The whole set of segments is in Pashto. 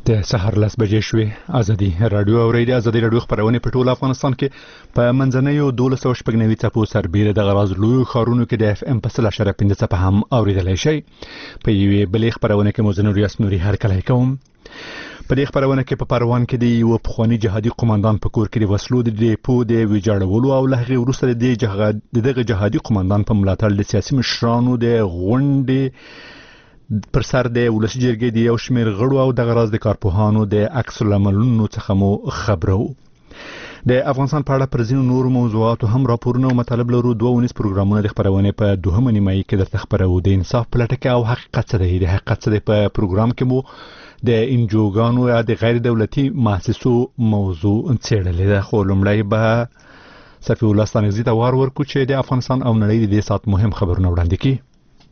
د سحر 10 بجې شوې. ازادي رادیو اوریدي. ازادي رادیو خبرونه په ټول افغانستان کې په منځنیو 1290 څپو سربېره د غراز لوی خارونو کې د اف ام په 0.5 څپه هم اوریدلای شي. په یوې بلې خبرونه کې مزنور یاسنوري هر کله کوم. په دې خبرونه کې په پروان کې د یو پخوانی جهادي قوماندان په کور کې د وسلو د ډیپو د ویجاړولو او له هغې وروسته دغه جهادي قوماندان په ملاتړ د سیاسي مشرانو د غونډې پر سر د ولسی جرګې د یو شمېر غړو او د غراز د کارپوهانو د عکس العملونو څخه مو خبرو. د افغانستان په اړه پر ځینو نورو موضوعاتو هم راپورونه او مطالب لرو. 2 ونیس پروګرامونه د خبرونه په 2 نیمایي کې درته خبرو. د انصاف پلټکه او حقیقت څه دی. د حقیقت څه دی په پروګرام کې مو د انجوګانو یا د غیر دولتي مؤسسو موضوع څېړلې ده. خو لومړی به صفي الله ستانکزي ته وار ورکو چې د افغانستان او نړۍ د دې سات مهم خبرونه وړاندې کړي.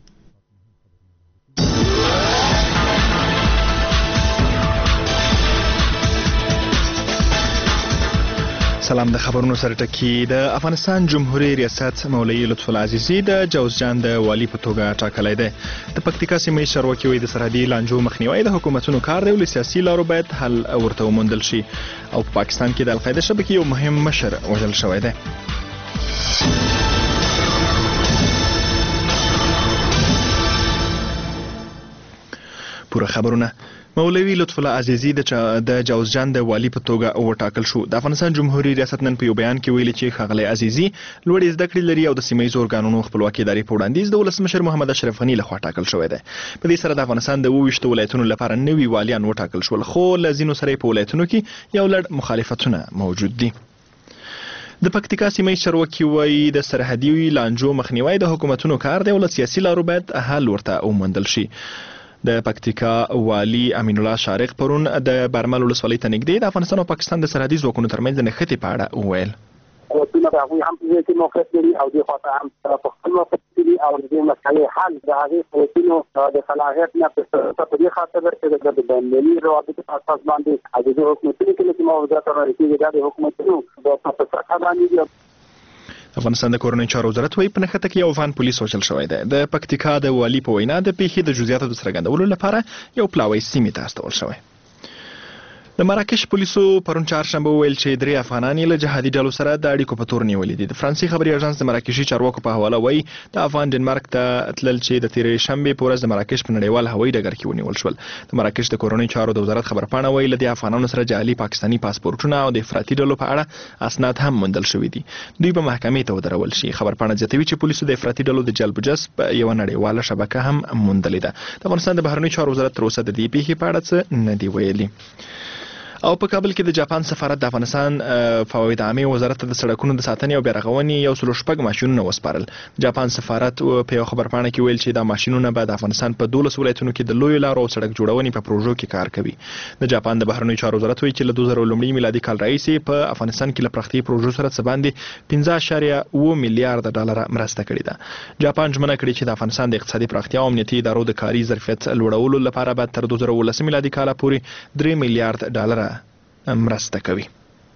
سلام. د خبرونو سره ټکی. د افغانستان جمهوریت ریاست مولوي لطف الله عزیزي د جوزجان د والی په توګه ټاکلی دی. د پکتیکا سیمې چارواکي وایي د سرحدي لانجو مخنیوی د حکومتونو کار دی او له سیاسي لارو باید حل ورته وموندل شي. او په پاکستان کې د القاعده شبکې یو مهم مشر وژل شوی دی. پوره خبرونه. مولوي لطف الله عزیزي د جوزجان د والی په توګه وټاکل شو. د افغانستان جمهوریت ریاست نن په یو بیان کې ویلي چې ښاغلی عزیزي لوړې زده کړې لري او د سیمه ییزو ارګانونو خپلواکي ادارې په وړاندیز د ولسمشر محمد اشرف غني لخوا ټاکل شوی دی. په دې سره د افغانستان د 22 ولایتونو لپاره نوي والیان وټاکل شول، خو له ځینو سره په ولایتونو کې یو لړ مخالفتونه موجود دي. د پکتیکا سیمې چارواکي وایي د سرحدي لانجو مخنیوی د حکومتونو کار دی او له سیاسي لارو باید حل ورته وموندل شي. د پکتیکا والی امین الله شارق پرون د برمل ولسوالۍ ته نږدې د افغانستان او پاکستان د سرحدي ځواکونو ترمنځ د نښتې په اړه وویل. قوتونه د هغوی هم په دې کې موقف لري او دې خواته هم په خپل موقف لري او د دې مسئلې حل د هغې قوتونو د صلاحیت نه په دې خاطر چې د بینالمللي روابطو په اساس باندې د دې حکومتونو کې چې موضوعات رانغاړل کېږي دا د حکومتونو په سطحه باندې. افغانستان د کورنۍ چارو وزارت وایي په نښته کې یو افغان پولیس وژل شوی دی. د پکتیکا د والي په وینا د پیښې د جزئیاتو د څرګندولو لپاره یو پلاوی سیمې ته استول شوی. د مراکش پولیسو پرون چهارشنبه وویل چې 3 افغانان له جهادي ډلو سره د اړیکو په تور نیولي دي. د فرانسې خبري اژانس د مراکشي چارواکو په حواله وایي د افغان ډنمارک ته تلل چې د تیرې شنبې په ورځ د مراکش په نړیوال هوایي ډګر کې ونیول شول. د مراکش د کورنۍ چارو د وزارت خبرپاڼه وایي له دې افغانانو سره جعلي پاکستاني پاسپورټونه او د افراطي ډلو په اړه اسناد هم موندل شوي دي. دوی به محکمې ته ودرول شي. خبرپاڼه زیاتوي چې پولیسو د افراطي ډلو د جلب جذب یو نړیواله شبکه هم موندلې ده. د افغانستان د بهرنیو چارو وزارت تر اوسه د دې پیښې په اړه څه نه دی ویلي. او په کابل کې د جاپان سفارت د افغانستان فواید عامه وزارت ته د سړکونو د ساتنې او بیارغونې یو سلو شپږ ماشینونه وسپارل. جاپان سفارت په یو خبرپاڼه کې ویل چې دا ماشینونه به د افغانستان په 12 ولایتونو کې د لوی لارو او سړک جوړونې په پروژو کې کار کوي. د جاپان د بهرنیو چارو وزارت وایي چې له 2000 میلادي کال راهیسې په افغانستان کې له پراختیایي پروژو سره څه باندې 15.7 میلیارډ ډالر مرسته کړې ده. جاپان ژمنه کړې چې د افغانستان د اقتصادي پراختیا او امنیتي ادارو د کاري ظرفیت لوړولو لپاره به تر 2019 میلادي کال پورې 3 میلیارډ ډالر مرسته کوي.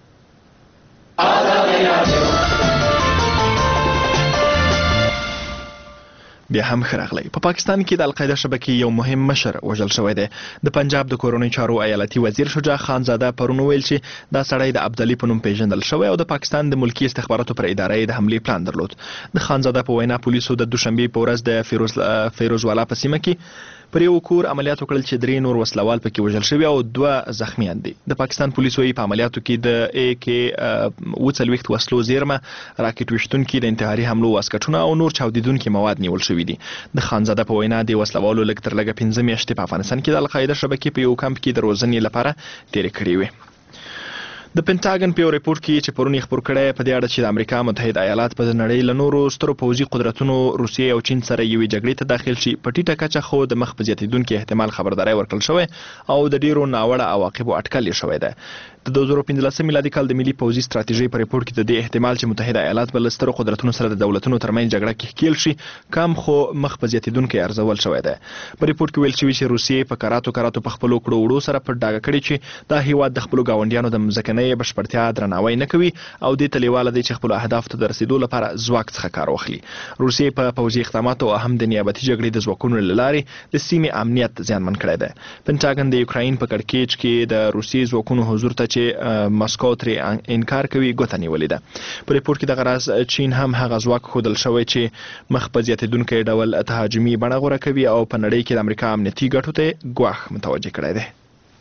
بیا هم خراغلی. په پاکستان کې د القاعده شبکې یو مهم مشر وژل شوی دی. د پنجاب د کورنۍ چارو ایالتي وزیر شجاع خان زاده پرون ویل چې دا سړی د عبدالي په نوم پیژندل شوی او د پاکستان د ملکی استخباراتو پر ادارې د حملې پلان درلود. د خان زاده په وینا پولیسو د دوشنبه په ورځ د فیروزوالا په سیمه کې پر یو کور عملیات وکړل چې 3 نور وسلوال پکې وژل شوي او 2 زخمیان دي. د پاکستان پولیسو په عملیاتو کې د AK-40 وسلو زیرمه، راکټ ویشتونکي، د انتحاري حملو واسکټونه او نور چاودیدونکي مواد نیول شوي دي. د خانزاده په وینا د وسلوالو لږ تر لږه 15 میاشتې په افغانستان کې د القاعده شبکې په یو کمپ کې د روزنې لپاره تیرې کړې وې. د پینټاګن په یو ریپورت کې چې پرون یې خپور کړی په دې اړه چې د امریکا متحده ایالات په نړۍ له نورو سترو پوځي قدرتونو روسیې او چین سره یوې جګړې ته داخل شي په ټیټه کچه خو د مخ په زیاتېدونکي احتمال خبرداری ورکړل شوی او د ډیرو ناوړه عواقبو اټکل یې شوی دی. د 2015 میلادي کال د ملي پوځي ستراتیژۍ په ریپورت کې د دې احتمال چې متحده ایالات به له سترو قدرتونو سره د دولتونو ترمنځ جګړه کې ښکیل شي کم خو مخ په زیاتېدونکي ارزول شوی دی. په ریپورت کې ویل شوي چې روسیې په کراتو په خپلو کړو وړو سره په ډاګه کړي چې دا هیواد د خپلو ګاونډیانو د مځکنۍ قوانینو بشپړتیا درناوی نه کوي او دې ته لیواله دی چې خپل اهدافو ته د رسیدو لپاره ځواک څخه کار واخلي. روسیې په پوځي اقداماتو او هم د نیابتي جګړې د ځواکونو له لارې د سیمې امنیت زیانمن کړی دی. پنټاګن د یوکراین په کړکېچ کې د روسیې ځواکونو حضور ته چې مسکو ترې انکار کوي ګوته نیولې ده. په ریپورت کې دغه راز چین هم هغه ځواک ښودل شوی چې مخ په زیاتېدونکی ډول تهاجمي بڼه غوره کوي او په نړۍ کې د امریکا امنیتي ګټو ته ګواښ متوجه کړی دی.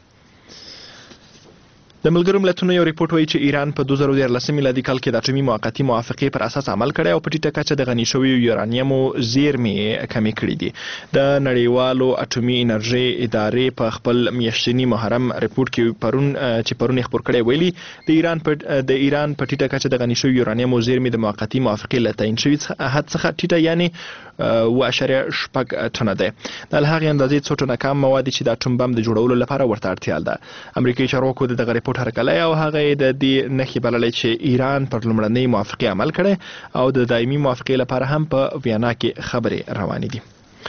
د ملګرو ملتونو یو ریپورت وایي چې ایران په 2014 میلادي کال کې د اټومي موقتي موافقې پر اساس عمل کړی او په ټیټه کچه د غني شویو یورانیمو زیرمې کمې کړې دي. د نړیوالو اټومي انرژي ادارې په خپل میاشتني محرم ریپورت کې پرون خبر کړی ویلي د ایران په ټیټه کچه د غني شویو یورانیمو زیرمې د موقتي موافقې له تعین شوي حد څخه ټیټه یعنی 0.6 ټنه ده. د هغې اندازې څو ټنه کم مواد چې د اټوم بم د جوړولو لپاره ورته اړتیا ده. امریکایي چارواکو د دغه ریپورت هرکلی او هغه د دې نښې بللی چې ایران پر لومړنۍ موافقې عمل کړی او د دایمي موافقې لپاره هم په ویانا کې خبرې روانې دي.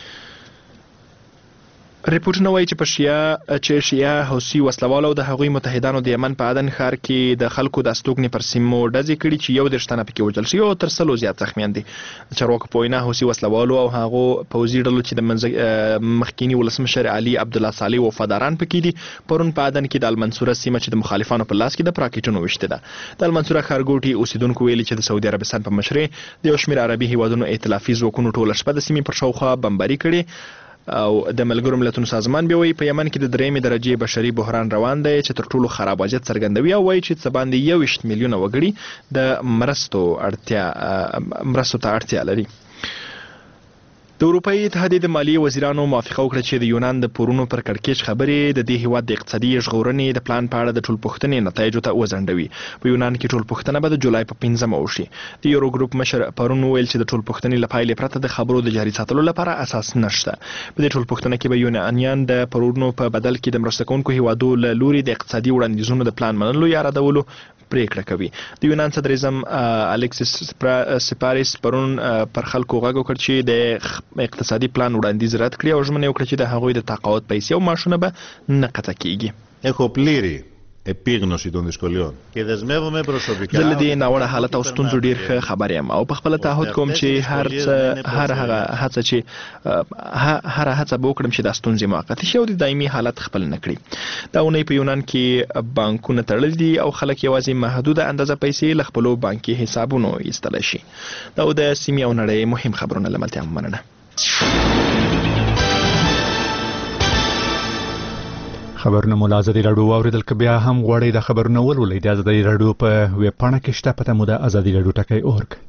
ریپورټونه وایي چې شیعه حوثي وسلوالو د هغوی متحدانو د یمن په عدن ښار کې د خلکو د استوګنې پر سیمو ډزې کړي چې 11 تنه پکې وژل شوي او تر 100 زیات زخمیان دي. چارواکو په وینا حوثي وسلوالو او هغو پوځي ډلو چې د مخکینی ولسمشر علي عبدالله صالح وفاداران پکې دي پرون په عدن کې د المنصوره سیمه چې د مخالفانو په لاس کې د راکټونو وشته ده. د المنصوره ښارګوټي اوسیدونکو ویلي چې د سعودي عربستان په مشرۍ د یو شمېر عربي هیوادونو ائتلافي ځواکونو ټوله شپه د سیمې پر شاوخوا بمباري کړې او د ملګرو ملتونو سازمان بیا وایي په یمن کې د 3 درجې بشري بحران روان دی چې تر ټولو خراب وضعیت څرګندوي او وایي چې څه باندې 21 میلیونه وګړي د مرستو ته اړتیا لري. د اروپایي اتحادیې د مالیې وزیرانو موافقه وکړه چې د یونان د پورونو پر کړکېچ خبرې د دې هیواد د اقتصادي ژغورنې د پلان په اړه د ټولپوښتنې نتایجو ته وځنډوي. په یونان کې ټولپوښتنه به د جولای په 15 وشي. د یورو ګروپ مشر پرون ویل چې د ټولپوښتنې له پایلې پرته د خبرو د جاري ساتلو لپاره اساس نشته. په دې ټولپوښتنه کې به یونانیان د پورونو په بدل کې د مرسته کوونکو هیوادو له لوري د اقتصادي وړاندیزونو د پلان منلو یا ردولو پریکړه کوي. د یونان صدر اعظم الکسیس سپاریس پرون پر خلکو غږ وکړ چې د اقتصادي پلان وړاندیز رد کړي او ژمنه وکړه چې د هغوی د تقاعد پیسې او معاشونه به نه قطع کیږي. Έχω πλήρη επίγνωση των δυσκολιών και δεσμεύομαι προσωπικά. زه له دې ناوړه حالت او ستونزو ډیر ښه خبر یم او په خپل تعهد کوم چې هر هغه هڅه به وکړم چې دا ستونزې موقتي شي او د دایمي حالت خپل نه کړي. دا اونۍ په یونان کې بانکونه تړل دي او خلک یوازې محدوده اندازه پیسې له خپلو بانکي حسابونو ایستلی شي. دا د سیمې او نړۍ مهم خبرونه له ملتیا مننه. خبرونه مو له ازادي راډیو واوریدل که بیا هم غواړئ د خبرونه ولولئ د ازادي راډیو په ویب پاڼه کې شته پته مو د ازادي راډیو ټکی .org.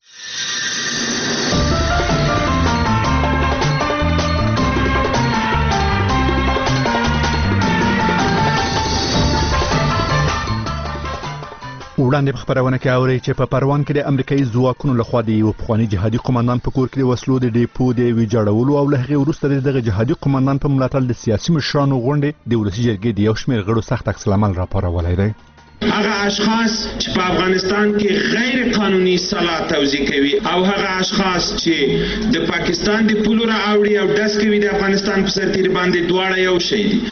وړاندې په خبرونه کې اوري چې په پروان کې د امریکایي ځواکونو لخوا د یو پخواني جهادي قومندان په کور کې د وسلو د ډیپو د ویجاړولو او له هغې وروسته دغه جهادي قومندان په ملاتړ د سیاسي مشرانو غونډې د ولسي جرګې د یو شمېر غړو سخت عکس العمل راپارولی دی. هغه اشخاص چې په افغانستان کې غیر قانوني سلاح توزیع کوي او هغه اشخاص چې د پاکستان د پولو را اوړي او ډز کوي د افغانستان په سرتیر باندې دواړه یو شی دي.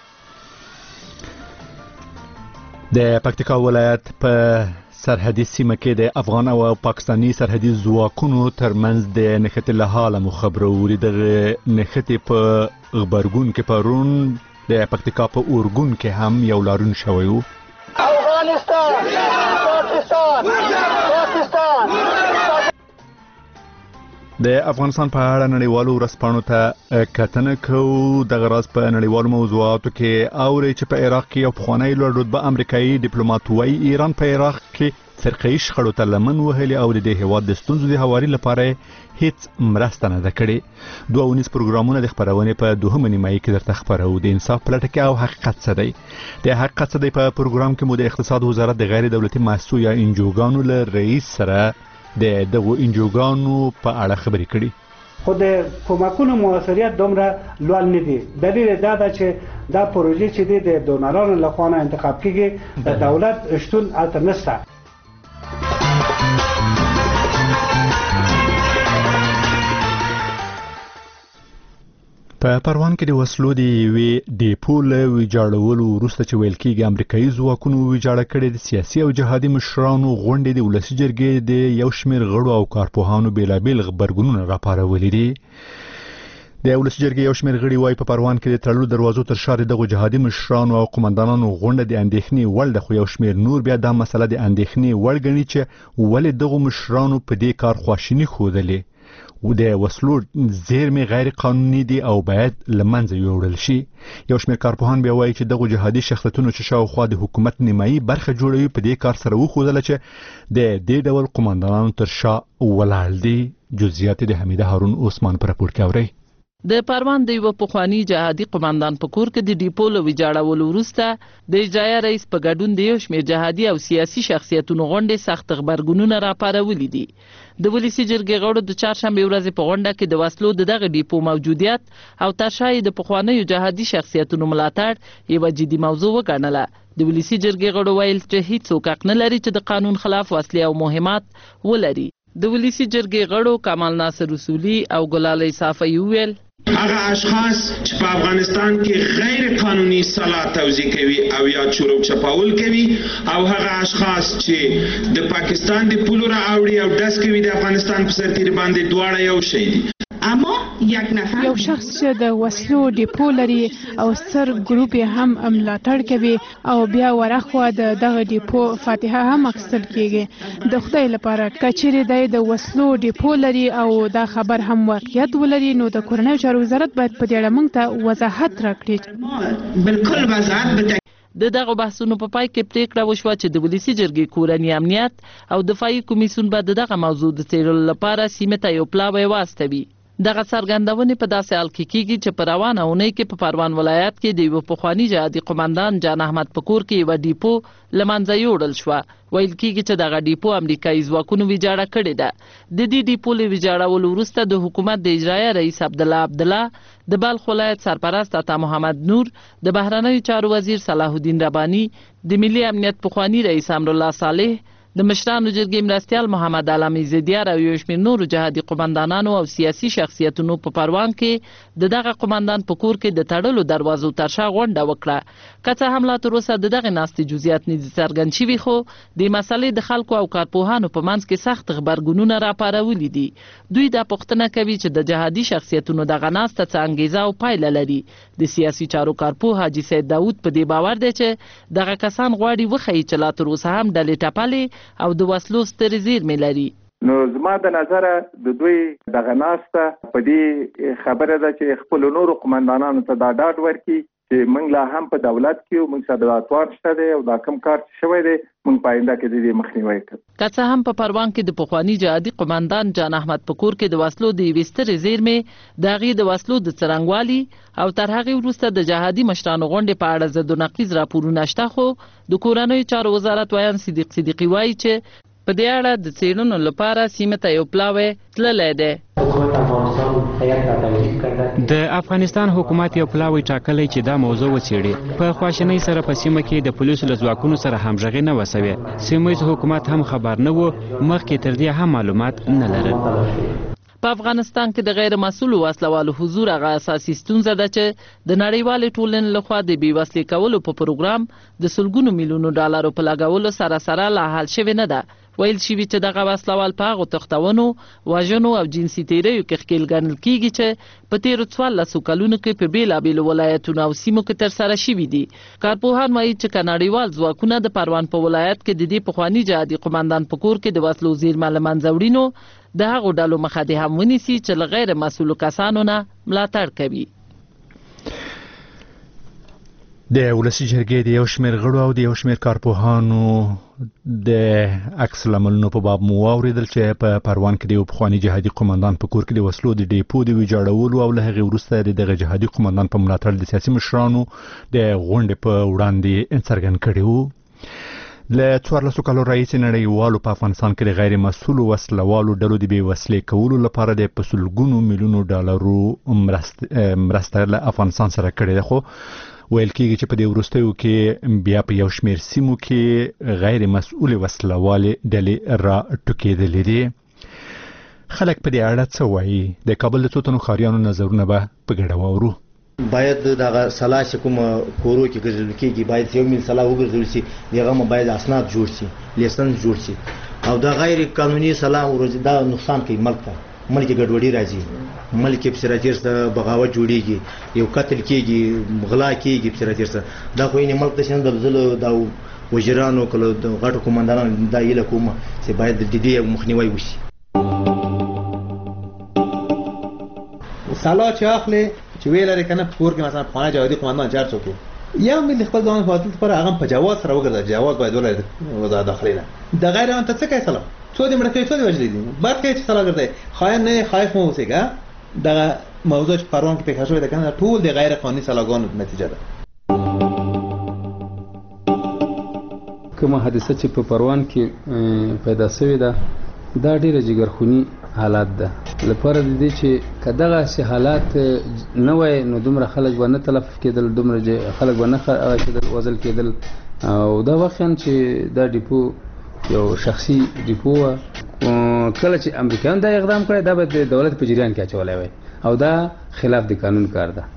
د پکتیکا ولایت په سرحدي سیمه کې د افغان او پاکستاني سرحدي ځواکونو ترمنځ د نښتې له حاله مو خبروري د نښتې په غبرګون کې پرون د پکتیکا په اورګون کې هم یو لارون شوی و. افغانستان د افغانستان په اړه نړیوالو ورځپاڼو ته کتنه کوو. دغه راز په نړیوالو موضوعاتو کې اوري چې په عراق کې یو پخوانی لوړ رتبه امریکایي ډیپلوماټ وایي ایران په عراق کې فرقه‌ایي شخړو ته لمن وهلي او د دې هیواد د ستونزو د هواري لپاره هیڅ مرسته نه ده کړې. 2 اونیز پروګرامونه د خبرونې په 2مه نیمایي کې درته خبرو. د انصاف په لټه کې او حقیقت څه دی. د حقیقت څه دی په پروګرام کې مو د اقتصاد وزارت د غیر دولتي مؤسسو یا انجوګانو له رئیس سره د دغو انجوګانو په اړه خبرې کړي. خو د کومکونو موثریت دومره لوړ نه دی. دلیل دا ده چې دا پروژې چې دی د ډونرانو لخوا نه انتخاب کیږي د دولت شتون هلته نشته. په پروان کې د وسلو د یوې ډیپو له ویجاړولو وروسته چې ویل کېږي امریکایي ځواکونو ویجاړه کړې د سیاسي او جهادي مشرانو غونډې د ولسي جرګې د یو شمېر غړو او کارپوهانو بیلابیل غبرګونونه راپارولي دي. د ولسي جرګې یو شمېر غړي وايي په پروان کې د تړلو دروازو تر شا دغه جهادي مشرانو او قومندانانو غونډه د اندېښنې وړ ده، خو یو شمېر نور بیا دا مسله د اندېښنې وړ ګڼي چې ولې دغه مشرانو په دې کار خواشیني ښودلې و د وسلو زیرمې غیر قانوني دي او باید لمنځه یوړل شي. یو شمېر کارپوهان بیا وایي چې دغه جهادي شخصیتونو چې شاوخوا د حکومت نیمایي برخه جوړوي په دې کار سره وښودله چې د دې ډول قومندانانو تر شا ولاړ دي. جزئیات د حمیده هارون عثمان پر راپور کې اورئ. د پروان د یو پخوانی جهادي قومندان په کور کې د ډیپو له ویجاړولو وروسته د اجرایه رئیس په ګډون د یو شمېر جهادي او سیاسي شخصیتونو غونډې سخت غبرګونونه راپارولي دي. د ولسي جرګې غړو د چهارشنبې ورځې په غونډه کې د وسلو د دغه ډیپو موجودیت او تر شا د پخوانیو جهادي شخصیتونو ملاتړ یوه جدي موضوع وګڼله. د ولسي جرګې غړو ویل چې هیڅوک حق نه لري چې د قانون خلاف وسلې او مهمات ولري. د ولسي جرګې غړو کمال ناصر رسولي او ګلالۍ صافی ویل هغه اشخاص چې په افغانستان کې غیر قانوني سلاح توزیع کوي او یا چورو چپاول کوي او هغه اشخاص چې د پاکستان د پولو را اوړي او داس کوي د افغانستان په سرتیر باندې دواړه یو شی دي. اما یو شخص چې د وسلو ډیپو لري او ستر ګروپ هم ملاتړ کوي او بیا ورخوا دغه ډیپو فاتحه هم اخیستل کیږي. د خدای لپاره کچېرې د وسلو ډیپو لري او دا خبر هم واقعیت ولري نو د کورنیو چارو وزارت باید په دې اړه موږ ته وضاحت راکړي. بالکل وضاحت د دغه بحثونو په پای کې پریکړه وشوه چې د ولسي جرګې کورنی امنیت او دفاعي کمیسیون به دغه موضوع د څېړلو لپاره سیمې ته یو پلاوی واستوي. دغه څرګندونې په داسې حال کې کیږي چې په روانه اونۍ کې په پروان ولایت کې د یو پخوانی جهادي قومندان جان احمد په کور کې یو ډیپو لمنځه یوړل شوه. ویل کیږي چې دغه ډیپو امریکایي ځواکونو ویجاړه کړې ده. د دې ډیپو له ویجاړولو وروسته د حکومت د اجرایه رئیس عبدالله د بلخ ولایت سرپرست عطا محمد نور، د بهرنیو چارو وزیر صلاح الدین رباني، د ملي امنیت پخوانی رئیس امرالله صالح، د مشرانو جرګې مرستیال محمد علامه زیدیار او یو شمېر نورو جهادي قومندانانو او سیاسي شخصیتونو په پروان کې دغه قومندان په کور کې د تړلو دروازو تر شا غونډه وکړه. که څه هم لا تر اوسه د دغه ناستې جزئیات نه دي څرګند شوي، خو د مسلې د خلکو او کارپوهانو په منځ کې سخت غبرګونونه راپارولي دي. دوی دا پوښتنه کوي چې د جهادي شخصیتونو دغه ناسته څه انګیزه او پایله لري. د سیاسي چارو کارپوه حاجي سید داود په دې باور دی چې دغه کسان غواړي وښیي چې لا تر اوسه هم ډلې ټپلې او د وسلو سترې زیرمې لري. نو زما د نظره د دوی دغه ناسته په دې خبره ده چې خپل نورو قومندانانو ته دا ډاډ ورکړي چې موږ لا هم په دولت کې او موږ سره اتوار شته دی او دا کم کار شوی دی موږ پاینده کې د دې مخنیوي کوو. که څه هم په پروان کې د پخوانی جهادي قومندان جان احمد په کور کې د وسلو د یوې سترې زیرمې د هغې د وسلو د څرنګوالي او تر هغې وروسته د جهادي مشرانو غونډې په اړه ضد و نقیض راپورونه شته، خو د کورنیو چارو وزارت ویان صدیقي وایي چې په دې اړه د څېړنو لپاره سیمې ته یو پلاوی تللی دی. د افغانستان حکومت یو پلاوی ټاکلی چې دا موضوع وڅېړي. په خواشینۍ سره په سیمه کې د پولیسو له ځواکونو سره همغږي نه وه سوې. سیمهیز حکومت هم خبر نه و، مخکې تر دې هم معلومات نه لرل. په افغانستان کې د غیر مسؤلو وسلوالو حضور هغه اساسي ستونزه ده چې د نړیوالې ټولنې لخوا د بې وسلې کولو په پروګرام د سلګونو میلیونو ډالرو په لګولو سره لا حل شوې نه ده. ویل شوي چې دغه وسلوال په هغو تښتونو، وژنو او جنسي تیریو کې ښکېل ګڼل کیږي چې په تېرو 14 کلونو کې په بېلابېلو ولایتونو او سیمو کې ترسره شوي دي. کارپوهان وایي چې که نړیوال ځواکونه د پروان په ولایت کې د دې پخواني جهادي قومندان په کور کې د وسلو زیرمه له منځه وړي، نو د هغو ډلو مخه دې هم ونیسي چې له غیر مسؤلو کسانو نه ملاتړ کوي. د ولسي جرګې د یو شمېر غړو او د یو شمېر کارپوهانو د عکس العملونو په باب مو واورېدل چې په پروان کې د یو پخواني جهادي قومندان په کور کې د وسلو د ډیپو د ویجاړولو او له هغې وروسته د دغه جهادي قومندان په ملاتړ د سیاسي مشرانو د غونډې په وړاندې څرګند کړي وو. له 14 کالو راهیسې نړیوالو په افغانستان کې د غیر مسؤلو وسلوالو ډلو د بې وسلې کولو لپاره د په سلګونو میلیونو ډالرو مرسته له افغانستان سره کړې ده، خو ویل کېږي چې په دې وروستیو کې بیا په یو شمېر سیمو کې غیر مسؤلې وسلوالې ډلې را ټوکېدلې دي. خلک په دې اړه څه وایي؟ د کابل د څو تنو ښاریانو نظرونه به په ګډه واورو. باید دغه سلا چې کوم کورو کې ګرځول کېږي باید یو مل سلا وګرځول شي، دغه باید اسناد جوړ شي، لیسنس جوړ شي، او دا غیر قانوني سلا ورځ دا نقصان کوي ملک ته، ملک ګډوډي راځي، ملک په سراتیر سره بغاوت جوړیږي، یو قتل کېږي، غلا کېږي په سراتیر سره. دا خو یې ملک ته شنه دلزل دا وزیرانو کله د غټو کمانډانانو دا یله کومه چې باید د دې مخنیوي وشي. سلا چې اخلي چې ویل لري کنه کور کې مثلا پانه جوادي قومندان چار څوک یا ملي خپل ځان فاضل پر هغه په جواز سره وګرځي، جواز باید ولري وزارت داخلي نه د غیر انت څه کوي سلام څو دې مړ کوي څو دې وجلې دي بعد کې چې سلا ګرځي خاين نه خايف مو اوسېګا. دا موضوع چې پرون کې په خاصه ده کنه ټول د غیر قانوني سلاګانو نتیجه ده. کومه حادثه چې په پروان کې پیدا شوې ده دا ډیره جګرخونی حالات ده. لپاره د دې چې کداغه سي حالات نه وای نو دومره خلک و نه تلف کېدل، دومره خلک و نه کېدل وزل کېدل. او دا وخت چې دا ډیپو یو شخصي ډیپو کله چې امریکایان دا اقدام کړی دا به د دولت په جریان کې اچولای وای او دا خلاف د قانون کار ده.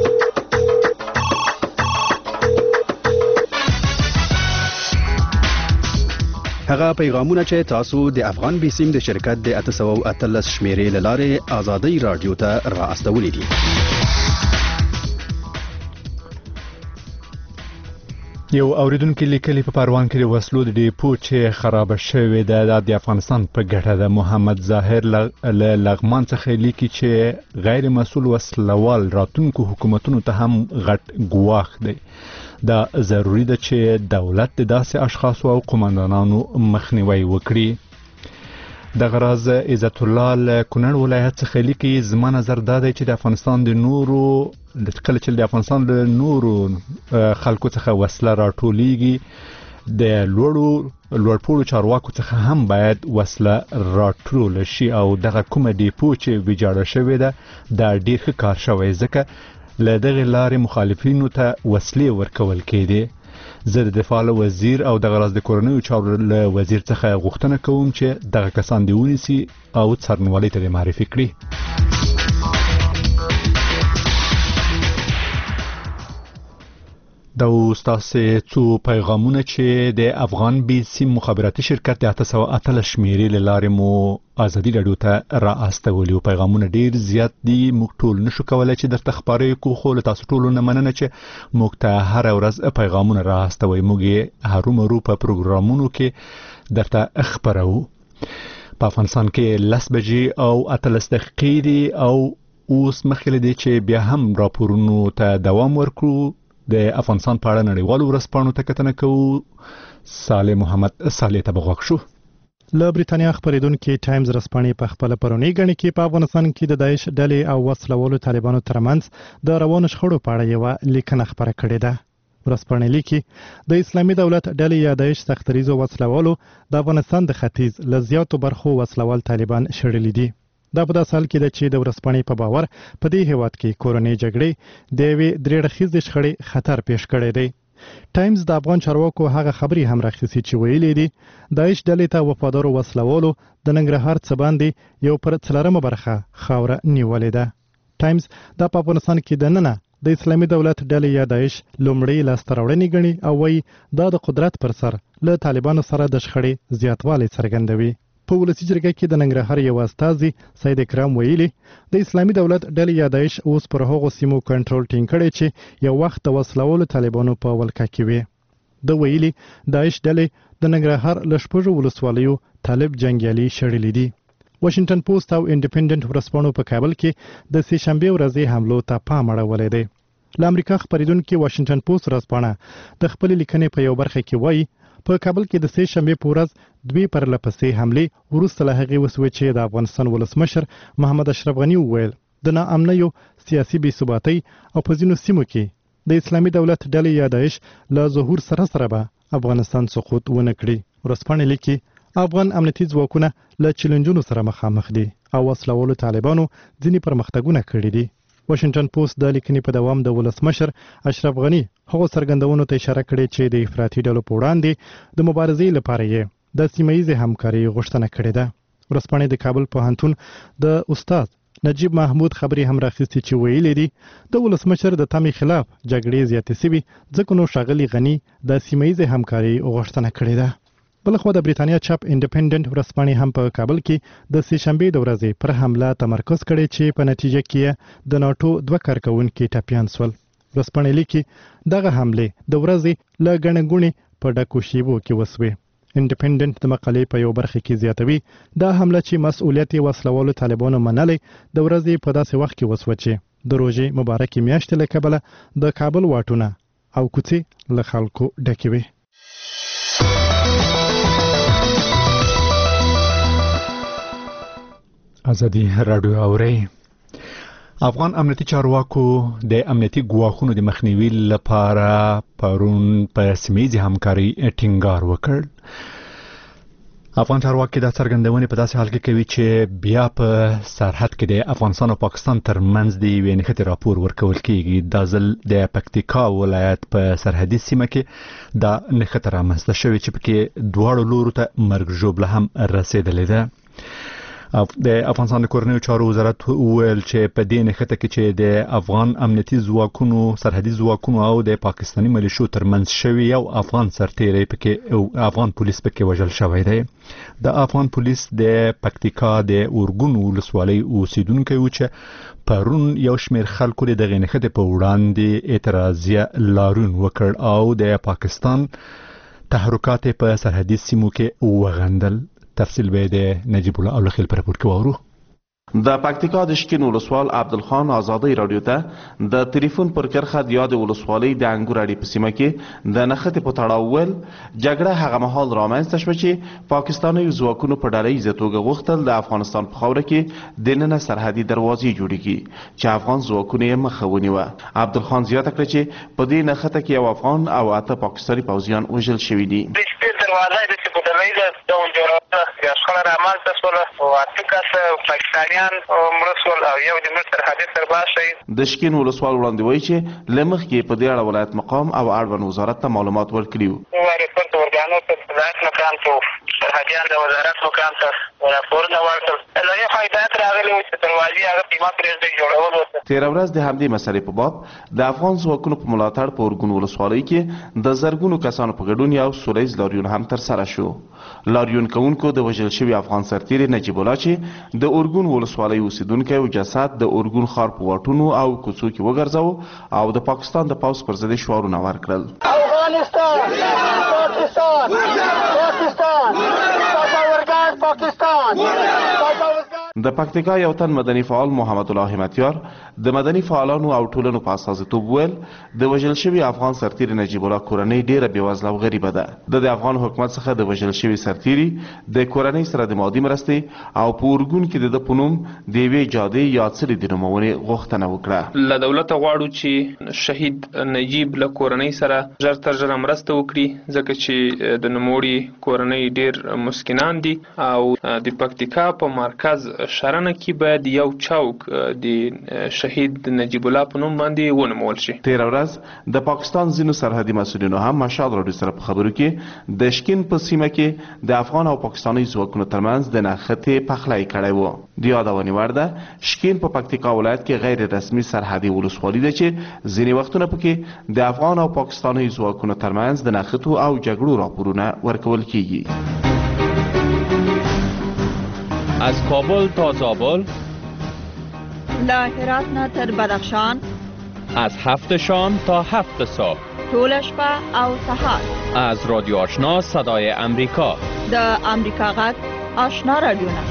هغه پیغامونه چې تاسو د افغان بیسیم د شرکت د 813 شمیرې لاره آزادۍ رادیو ته را استولې دي. یو اوریدونکو لیکلي په پروان کې د وسلو د ډیپو چې خراب شوې ده د افغانستان په ګټه ده. محمد ظاهر لغمان څخه لیکي چې غیر مسؤل وسلوال راتونکو حکومتونو ته هم غټ ګواښ دی. دا ضروری ده چې دولت د داسې اشخاصو او قومندانانو مخنیوي وکړي. د غراز عزت الله له کونړ ولایت څخه لیکي زما نظر دا دی چې د افغانستان د نورو خلکو څخه وسله راټولېږي د لوړپوړو چارواکو څخه هم باید وسله راټول شي او دغه کومه ډیپو چې ویجاړه شوې ده دا ډیر ښه کار شوی ځکه له دغه لارې مخالفینو ته وسلې ورکول کېدې. زه د دفاع وزیر او د غراز د کورنیو چارو وزیر څخه غوښتنه کوم چې دغه کسان دی ونیسي او څارنوالۍ ته معرفي کړي. دا ستاسو څو پیغامونه چې د افغان بیسیم مخابراتي شرکت د 813 شمیرې لاره مو آزادي رادیو ته را استولي. پیغامونه ډیر زیات دي، موږ ټول نشو کولای چې درته خبرې کوو، خو له تاسو ټولو نه مننه چې موږ ته هر ورځ پیغامونه را استوي. موږ هرومرو په پروګرامونو کې درته خبرو. په افغانستان کې 10 بجې او 13 دقیقې دي او اوس مخکې دي چې بیا هم راپورونو ته دوام ورکړو. د افغانستان په اړه نړیوالو ورځپاڼو ته کتنه کوو. صالح محمد صالح ته بغوښ شو. له بریتانیا خبرېدونکو ټایمز ورځپاڼې په خپل پرونی غني کې په افغانستان کې د داعش ډلې او وسلوالو طالبانو ترمنځ د روانو شخړو په اړه یو لیکنه خبره کړې ده. ورځپاڼې لیکي د اسلامي دولت ډلې یا داعش سختریزو وسلوالو د افغانستان د ختیځ له زیاتو برخو وسلوال طالبان شړلې دي. دا په داسې حال کې ده چې د ورځپاڼې په باور په دې هیواد کې کورنۍ جګړې د یوې درېړخیزې شخړې خطر پیښ کړی دی. ټایمز د افغان چارواکو هغه خبري هم راخصي چې ویلي دي داعش ډلې ته وفادارو وسلوالو د ننګرهار څخه باندې یو پر څلورمه برخه خاوره نیولې ده. ټایمز د افغانستان کې د ننه د اسلامي دولت ډلې یا داعش لومړی لاسته راوړنې ګڼي او وايي دا د قدرت پر سر له طالبانو سره د شخړې زیاتوالی څرګندوي. په ولسی جرګه کې د ننګرهار یو استازي سید اکرام ویلي د اسلامي دولت ډلې یا داعش اوس پر هغو سیمو کنټرول ټینګ کړي چې یو وخت د وسلوالو طالبانو په ولکه کې وي. د ویلي داعش ډلې د ننګرهار لشپږو ولسوالیو طالب جنگیالي شړلې دي. واشنگټن پوسټ او انډیپندنت ورځپاڼو په کابل کې د سې شنبه ورځې حملو ته پام اړولی دی. له امریکا خبرېدونکو واشنگټن پوسټ ورځپاڼه د خپل لیکنې په یو برخه کې وایي په کابل کې د سې شنبه په ورځ دوی پرلپسې حمله وروسته له هغې وسوې چې د افغانستان ولسمشر محمد اشرف غنی وویل د ناامنیو سیاسي بې ثباتۍ او په ځینو سیمو کې د اسلامي دولت ډلې یا داعش له ظهور سره به افغانستان سقوط ونه کړي. ورځپاڼه لیکي افغان امنیتي ځواکونه له چیلنجونو سره مخامخ دي او وسلوالو طالبانو ځینې پرمختګونه کړي دي. واشنگټن پوسټ د لیکنې په دوام د ولسمشر اشرف غنی هغو څرګندونو ته اشاره کړې چې د افراطي ډلو په وړاندې د مبارزې لپاره یې د سیمه ییزې همکارۍ غوښتنه کړې ده. ورځپاڼې د کابل پوهنتون د استاد نجیب محمود خبري هم راخستې چې ویلي دي د ولسمشر د تمې خلاف جګړې زیاتې سوي ځکه نو ښاغلي غني د سیمه‌ییزې همکاري غوښتنه کړې ده. بلخوا د بریتانیا چاپ انډیپندنت ورځپاڼې هم په کابل کې د سې شنبې د ورځې پر حمله تمرکز کړی چې په نتیجه کې د ناتو 2 کارکونکي ټپیان شول. ورځپاڼې لیکي دغه حمله د ورځې له ګڼې ګوڼې په ډکو شیبو کې وسوې. انډیپندنت د مقالې په یو برخه کې زیاتوي دا حمله چې مسؤلیت یې وسلوالو طالبانو منلې د ورځې په داسې وخت کې وسوه چې د روژې مبارکې میاشتې له کبله د کابل واټونه او کوڅې له خلکو ډکې وې. ازادي راډیو اوري. افغان امنیتي چارواکو د امنیتي ګواښونو د مخنیوي لپاره پرون په سیمه‌ییزې همکاري ټینګار وکړ. افغان چارواکي دا څرګندونې په داسې حال کې کوي چې بیا په سرحد کې د افغانستان او پاکستان ترمنځ د یوې نښتې راپور ورکول کیږي. دا ځل د پکتیکا ولایت په سرحدي سیمه کې دا نښته رامنځته شوې چې پکې دواړو لورو ته مرګ ژوبله هم رسېدلې ده. د افغانستان د کورنیو چارو وزارت وویل چې په دې نښته کې چې د افغان امنیتي ځواکونو سرحدي ځواکونو او د پاکستاني ملیشو ترمنځ شوی یو افغان سرتیری پکې او افغان پولیس پکې وژل شوی دی. د افغان پولیس د پکتیکا د اورګون ولسوالۍ اوسیدونکو و چې پرون یو شمېر خلکو د دغه نښتې په وړاندې اعتراضیه لاریون وکړ او د پاکستان تحرکات په سرحدي سیمو کې وغندل. تفصیل به د نجیب الله اولخیل پر راپور کې وورو. د پکتیکا د شکین ولسوال عبدالخان آزادی رادیو ته د ټلیفون پر کرخه د یاد ولسوالۍ د انګور اړې په سیمه کې د نښتې په تړاو ول جګړه هغه مهال رامنځته شوه چې پاکستاني ځواکونو په ډله ییزه توګه غوښتل د افغانستان په خاوره کې دننه سرحدي دروازې جوړې کړي چې افغان ځواکونو یې مخه ونیوه. عبدالخان زیاته کړه چې په دې نښته کې یو افغان او 8 پاکستاني پوځیان وژل شوي دي. شخړه رامنځته شوله او 8 کسه پاکستانیان مړه شول او یو د مړه سرحدي سرباز شهید. د شکین ولسوال وړاندې وایي چې له مخکې په دې اړه ولایت مقام او اړوند وزارت ته معلومات ورکړي وو. ریپورټ ورګانو ته ولایت مقام ته سرحدیان د وزارت مقام ته راپورونه ورکړل. له یې هدایت راغلی و چې دروازې هغه قیمه پرېږدي جوړول ورته. تېره ورځ د همدې مسلې په باب د افغان ځواکونو په ملاتړ په اورګون ولسوالۍ کې د زرګونو کسانو په ګډون یو سوله ییز لاریون هم ترسره شو. لاریون کوونکو د وژل شوي افغان سرتیري نجیب الله چې د اورګون ولسوالۍ اوسیدونکی او جسد د اورګون ښار په واټونو او کوڅو کې وګرځاوه او د پاکستان د پوځ پر ضد شعارونه ورکړل. افغانستان پاکستان د پکتیکا یو تن مدني فعال محمد الله همتیار د مدني فعالانو او ټولنو په استازیتوب ویل د وژل شوي افغان سرتیري نجیب الله کورنۍ ډیره بېوزله او غریبه ده. د افغان حکومت څخه د وژل شوي سرتیري د کورنۍ سره د مادي مرستې او په اورګون کې د په نوم د یوې جادې یا څلي د نومونې غوښتنه وکړه. له دولته غواړو چې شهید نجیب له کورنۍ سره ژر تر ژره مرسته وکړي ځکه چې د نوموړي کورنۍ ډیر مسکینان دي او د پکتیکا په مرکز شرنه کې باید یو چوک د شهید نجیب الله په نوم باندې ونومول شي. تېره ورځ د پاکستان ځینو سرحدي مسؤلینو هم مشال راډیو سره په خبرو کې د شکین په سیمه کې د افغان او پاکستاني ځواکونو ترمنځ د نښتې پخلی کړی و. د یادونې وړ ده شکین په پکتیکا ولایت کې غیر رسمي سرحدي ولسوالي ده چې ځینې وختونه پکې د افغان او پاکستاني ځواکونو ترمنځ د نښتو او جګړو راپورونه ورکول کیږي. از کابل تا زابل، له هرات نه تر بدخشان، از 7 شام تا 7 صبح، ټول شپه او سهار، از رادیو آشنا صدای امریکا، د امریکا غږ آشنا رادیوونه.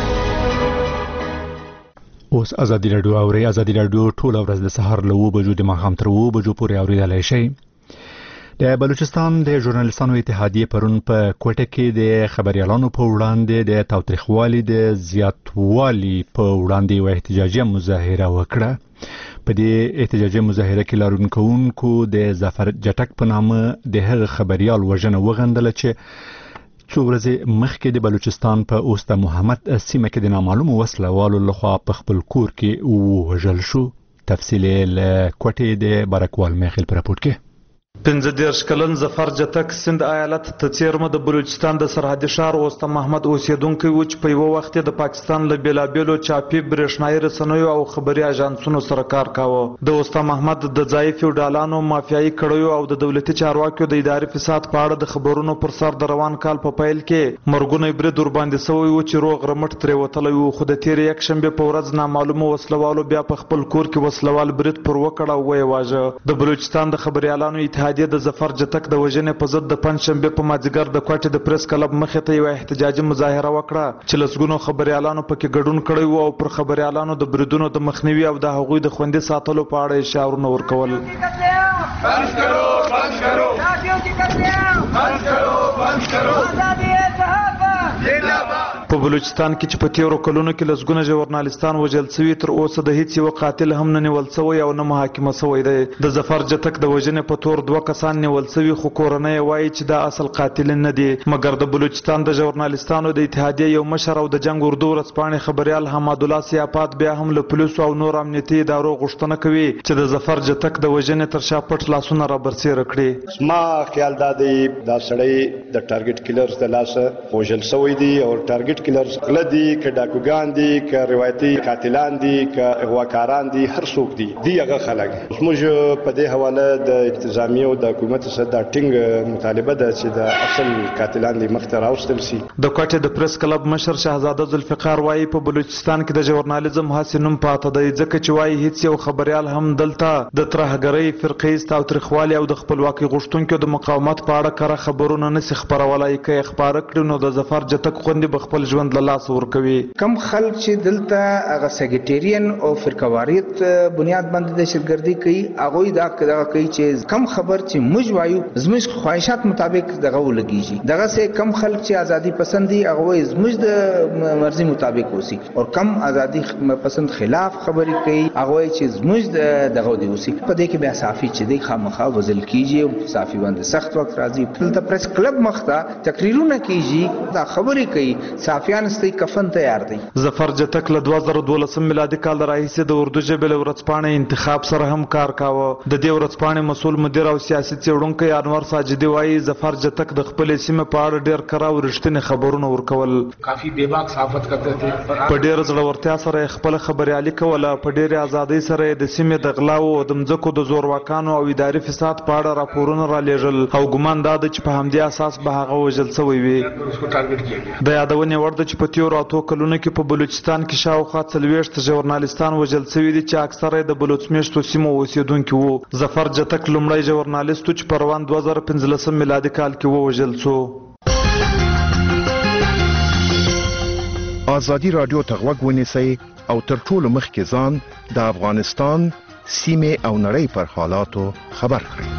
اوس ازادي راډیو اوري. ازادي راډیو ټول ورځ د سهار له 9 بجو د ماښام تر 9 بجو پورې اوریدلای شئ. د بلوچستان د ژورنالیستانو اتحادیې پرون په کوټه کې د خبريالانو په وړاندې د تاوتریخوالي د زیاتوالي په وړاندې یو احتجاجي مظاهره وکړه. په دې احتجاجي مظاهره کې لاریون کوونکو د ظفر جټک په نامه د هغه خبريال وژنه وغندله چې څو ورځې مخکې د بلوچستان په اوسط محمد سیمه کې د نامعلومو وسلوالو لخوا په خپل کور کې ووژل شو. تفصیل له کوټې د برکوال میخیل پر راپورټ کې. 15 کلن ظفر جتک سند ایالت ته څیرمه د بلوچستان د سرحدي ښار اوسط محمد اوسیدونکو و چې په یو وخت د پاکستان له بیلابیلو چاپی برېښنایي رسنیو او خبري اژانسونو سره کار کاوه. د اوسط محمد د ځای فیوډالانو مافیایي کړیو او د دولتي چارواکو د اداري فساد په اړه د خبرونو پر سر د روان کال په پیل کې مرګونه برید ور باندې سوی و چې روغ رمټ ترې وتلی و، خو د تیر یک شنبه په ورځ نامعلومه وسلوالو بیا په خپل کور کې وسلوال برید پر وکړ او ویې واژه. د بلوچستان د خبريالانو اتحادیه د ظفر جتک د وژنې په ضد د پنځشنبه په مازیګر د کوټې د پریس کلب مخې ته یو احتجاجي مظاهره وکړه چې لسګونو خبريالانو پکې ګډون کړی و او پر خبريالانو د بریدونو د مخنیوي او د هغوی د خوندي ساتلو په اړه اشارونه ورکول. بند کرو بند کرو بند کرو بند کرو په بلوچستان کې چې په تیرو کلونو کې لسګونه ژورنالستان وژل شوي، تر اوسه د هیڅ یو قاتل هم نه نیول شوی او نه محاکمه شوی دی. د ظفر جتک د وژنې په تور 2 کسان نیول شوي، خو کورنۍ وایي چې دا اصل قاتل نه دي. مګر د بلوچستان د ژورنالستانو د اتحادیې یو مشر او د جنگ اردو ورځپاڼې خبريال حماد الله سیاپات بیا هم له پولیسو او نور امنیتي ادارو غوښتنه کوي چې د ظفر جتک د وژنې تر شا پټ لاسونه رابرسېره کړي. ما خیال دا دی دا سړی د ټارګټ کیلرز د لاسه وژل شوی دی او ټارګټ کیلرز غلدي که ډاکوګان دي که روایتي قاتلان دي که اغواکاران دي هر څوک دي هغه خلک. موږ په دې حواله د انتظامیه او د حکومت سره د ټینګ مطالبه ده چې د اصل قاتلان دي مخ ته راوستل شي. د کوټې د پریس کلب مشر شهزاده ذوالفقار وایي په بلوچستان کې د ژورنالیزم هڅې نوم پاته دی، ځکه چې وایي هیڅ یو خبريال هم دلته د ترهګرۍ فرقې تاوتریخوالي او د خپلواکۍ غوښتونکو د مقاومت په اړه کره خبرونه نشي خپرولای. که خبره کړي نو د ظفر جتک خوندې به خپل ژوند له لاس ورکوي. کم خلک چې دلته هغه سیکریټریان او فرقواریت بنیاد باندې دهشتګردي کوي، هغوی دا کوي چې کم خبر چې موږ وایو زموږ خواهشات مطابق دغه ولګیږي. دغه سه کم خلک چې ازادي پسند دي هغه زموږ د مرزي مطابق وسی، او کم ازادي پسند خلاف خبرې کوي هغه چې زموږ دغه دی وسی. په دې کې بیا صافي چې دی خامخا وزل کیږي او صافي باندې سخت وخت راځي. دلته پریس کلب مخته تقریرونه کیږي، دا خبرې کوي، صافیان ستې کفن تیار دی. ظفر جتک له 2012 میلادي کال راهیسې د اردو ژبې له ورځپاڼې انتخاب سره هم کار کاوه. د دې ورځپاڼې مسؤل مدیر او سیاسي څېړونکی انور ساجدي وایي ظفر جتک د خپل سیمې په اړه ډېر کره او رښتینې خبرونه ورکول. کافي بېباک صحافت کوي، په ډېر زړورتیا سره خپل خبريالي کوله، په ډېر ازادۍ سره د سیمې د غلاو او د مځکو د زورواکانو او اداري فساد په اړه راپورونه را لېږل او ګمان دا چې په همدې اساس به هغه وژل شوی وي. د یادونې وړ ده چې په تیرو 8 کلونو کې په بلوچستان کې شاوخوا 40 ژورنالستان وژل شوي دي چې اکثره د بلوچمیشتو سیمو اوسیدونکي وو. ظفر جتک لومړی ژورنالیست چې په روان 2015 میلادي کال کې ووژل شو. آزادي رادیو ته غوږ ونیسئ او تر ټولو مخکې ځان د افغانستان سیمې او نړۍ پر حالاتو خبر کړئ.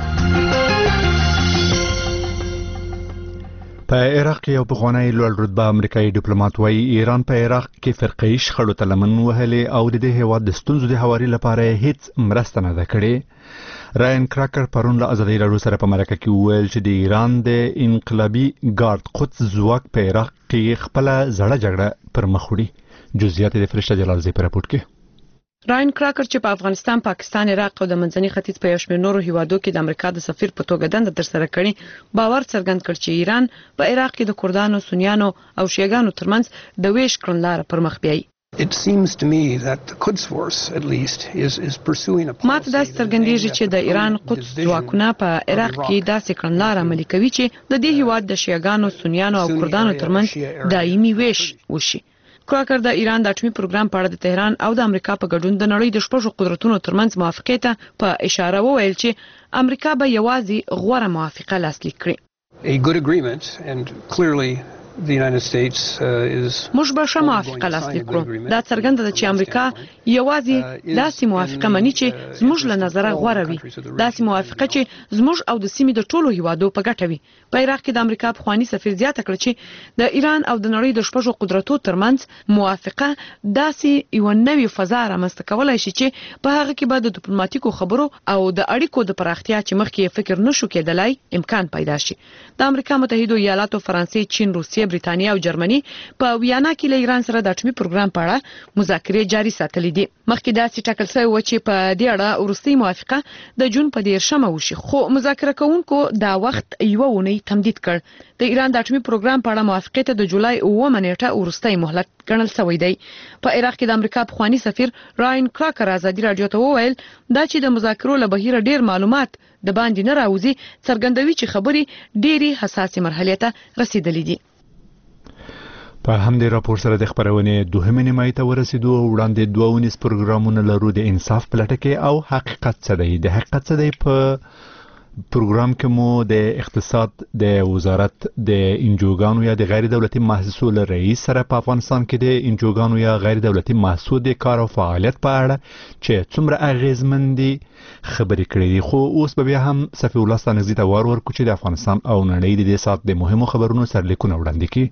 په عراق کې یو پخوانی لوړ رتبه امریکایي ډیپلوماټ وایي ایران په عراق کې فرقه‌ایي شخړو ته لمن وهلې او د دې هیواد د ستونزو د هواري لپاره هیڅ مرسته نه ده کړې. راین کراکر پرون له ازادي راډیو سره په مرکه کې وویل چې د ایران د انقلابي ګارد قدس ځواک په عراق کې خپل زړه جګړه پر مخ وړي. جزئیات د فرشته جلالزی په راپورټ کې. راین کراکر چې په افغانستان، پاکستان، عراق او د منځني ختیځ په یو شمېر نورو هیوادو کې د امریکا د سفیر په توګه دنده ترسره کړې، باور څرګند کړ چې ایران په عراق کې د کردانو، سنیانو او شیعاګانو ترمنځ د ویش کړنلاره پر مخ بیایي. It seems to me that the Quds Force, at least, is pursuing a policy. ماته داسې څرګندېږي چې د ایران قدس ځواکونه په عراق کې داسې کړنلاره عملي کوي چې د دې هیواد د شیعاګانو، سنیانو او کردانو ترمنځ دایمي ویش وشي. کراکر د ایران د اټومي پروګرام په اړه د تهران او د امریکا په ګډون د نړۍ د شپږو قدرتونو ترمنځ موافقې ته په اشاره وویل چې امریکا به یوازې غوره موافقه لاسلیک کړي. A good agreement, and clearly the United States is موږ به ښه موافقه لاسلیک کړو. دا څرګنده ده چې امریکا یوازې داسې موافقه مني چې زموږ له نظره غوره وي، داسې موافقه چې زموږ او د سیمې د ټولو هیوادو په ګټه وي. په عراق کې د امریکا پخوانی سفیر زیاته کړه چې د ایران او د نړۍ د شپږو قدرتونو ترمنځ موافقه داسې یو نوې فضا رامنځته کولای شي چې په هغه کې به د ډیپلوماټیکو خبرو او د اړیکو د پراختیا چې مخکې فکر نشو کېدلای امکان پیدا شي. د امریکا متحده ایالاتو، فرانسې، چین، روسیې روسیې، برېټانیا او جرمني په ویانا کې له ایران سره د اټومي پروګرام په اړه مذاکرې جاري ساتلې دي. مخکې داسې ټاکل شوی و چې په دې اړه وروستۍ موافقه د جون په 13 وشي، خو مذاکره کوونکو دا وخت یوه اونۍ تمدید کړ. د ایران د اټومي پروګرام په اړه موافقه ته د جولای 9 نیټه وروستۍ مهلت ګڼل شوی دی. په عراق کې د امریکا پخوانی سفیر راین کراکر ازادي رادیو ته وویل دا چې د مذاکرو له بهیره ډیر معلومات د باندې نه راوځي څرګندوي چې خبرې ډېری حساسې مرحلې ته رسیدلې دي. په همدې راپور سره د خبرونې دوهمې نیمایي ته ورسېدو او وړاندې 2 پروګرامونه لرو د انصاف په لټه کې او حقیقت څه دی. د حقیقت څه دی په پروګرام کې مو د اقتصاد د وزارت د انجوګانو یا د غیر دولتي مؤسسو له رئیس سره په افغانستان کې د انجوګانو یا غیر دولتي مؤسسو د کار او فعالیت په اړه چې څومره اغیزمن دي خبرې کړې دي. خو اوس به بیا هم صفي الله ستانکزي ته ورکو چې د افغانستان او نړۍ د دې ساعت د مهمو خبرونو سرلیکونه وړاندې کړي.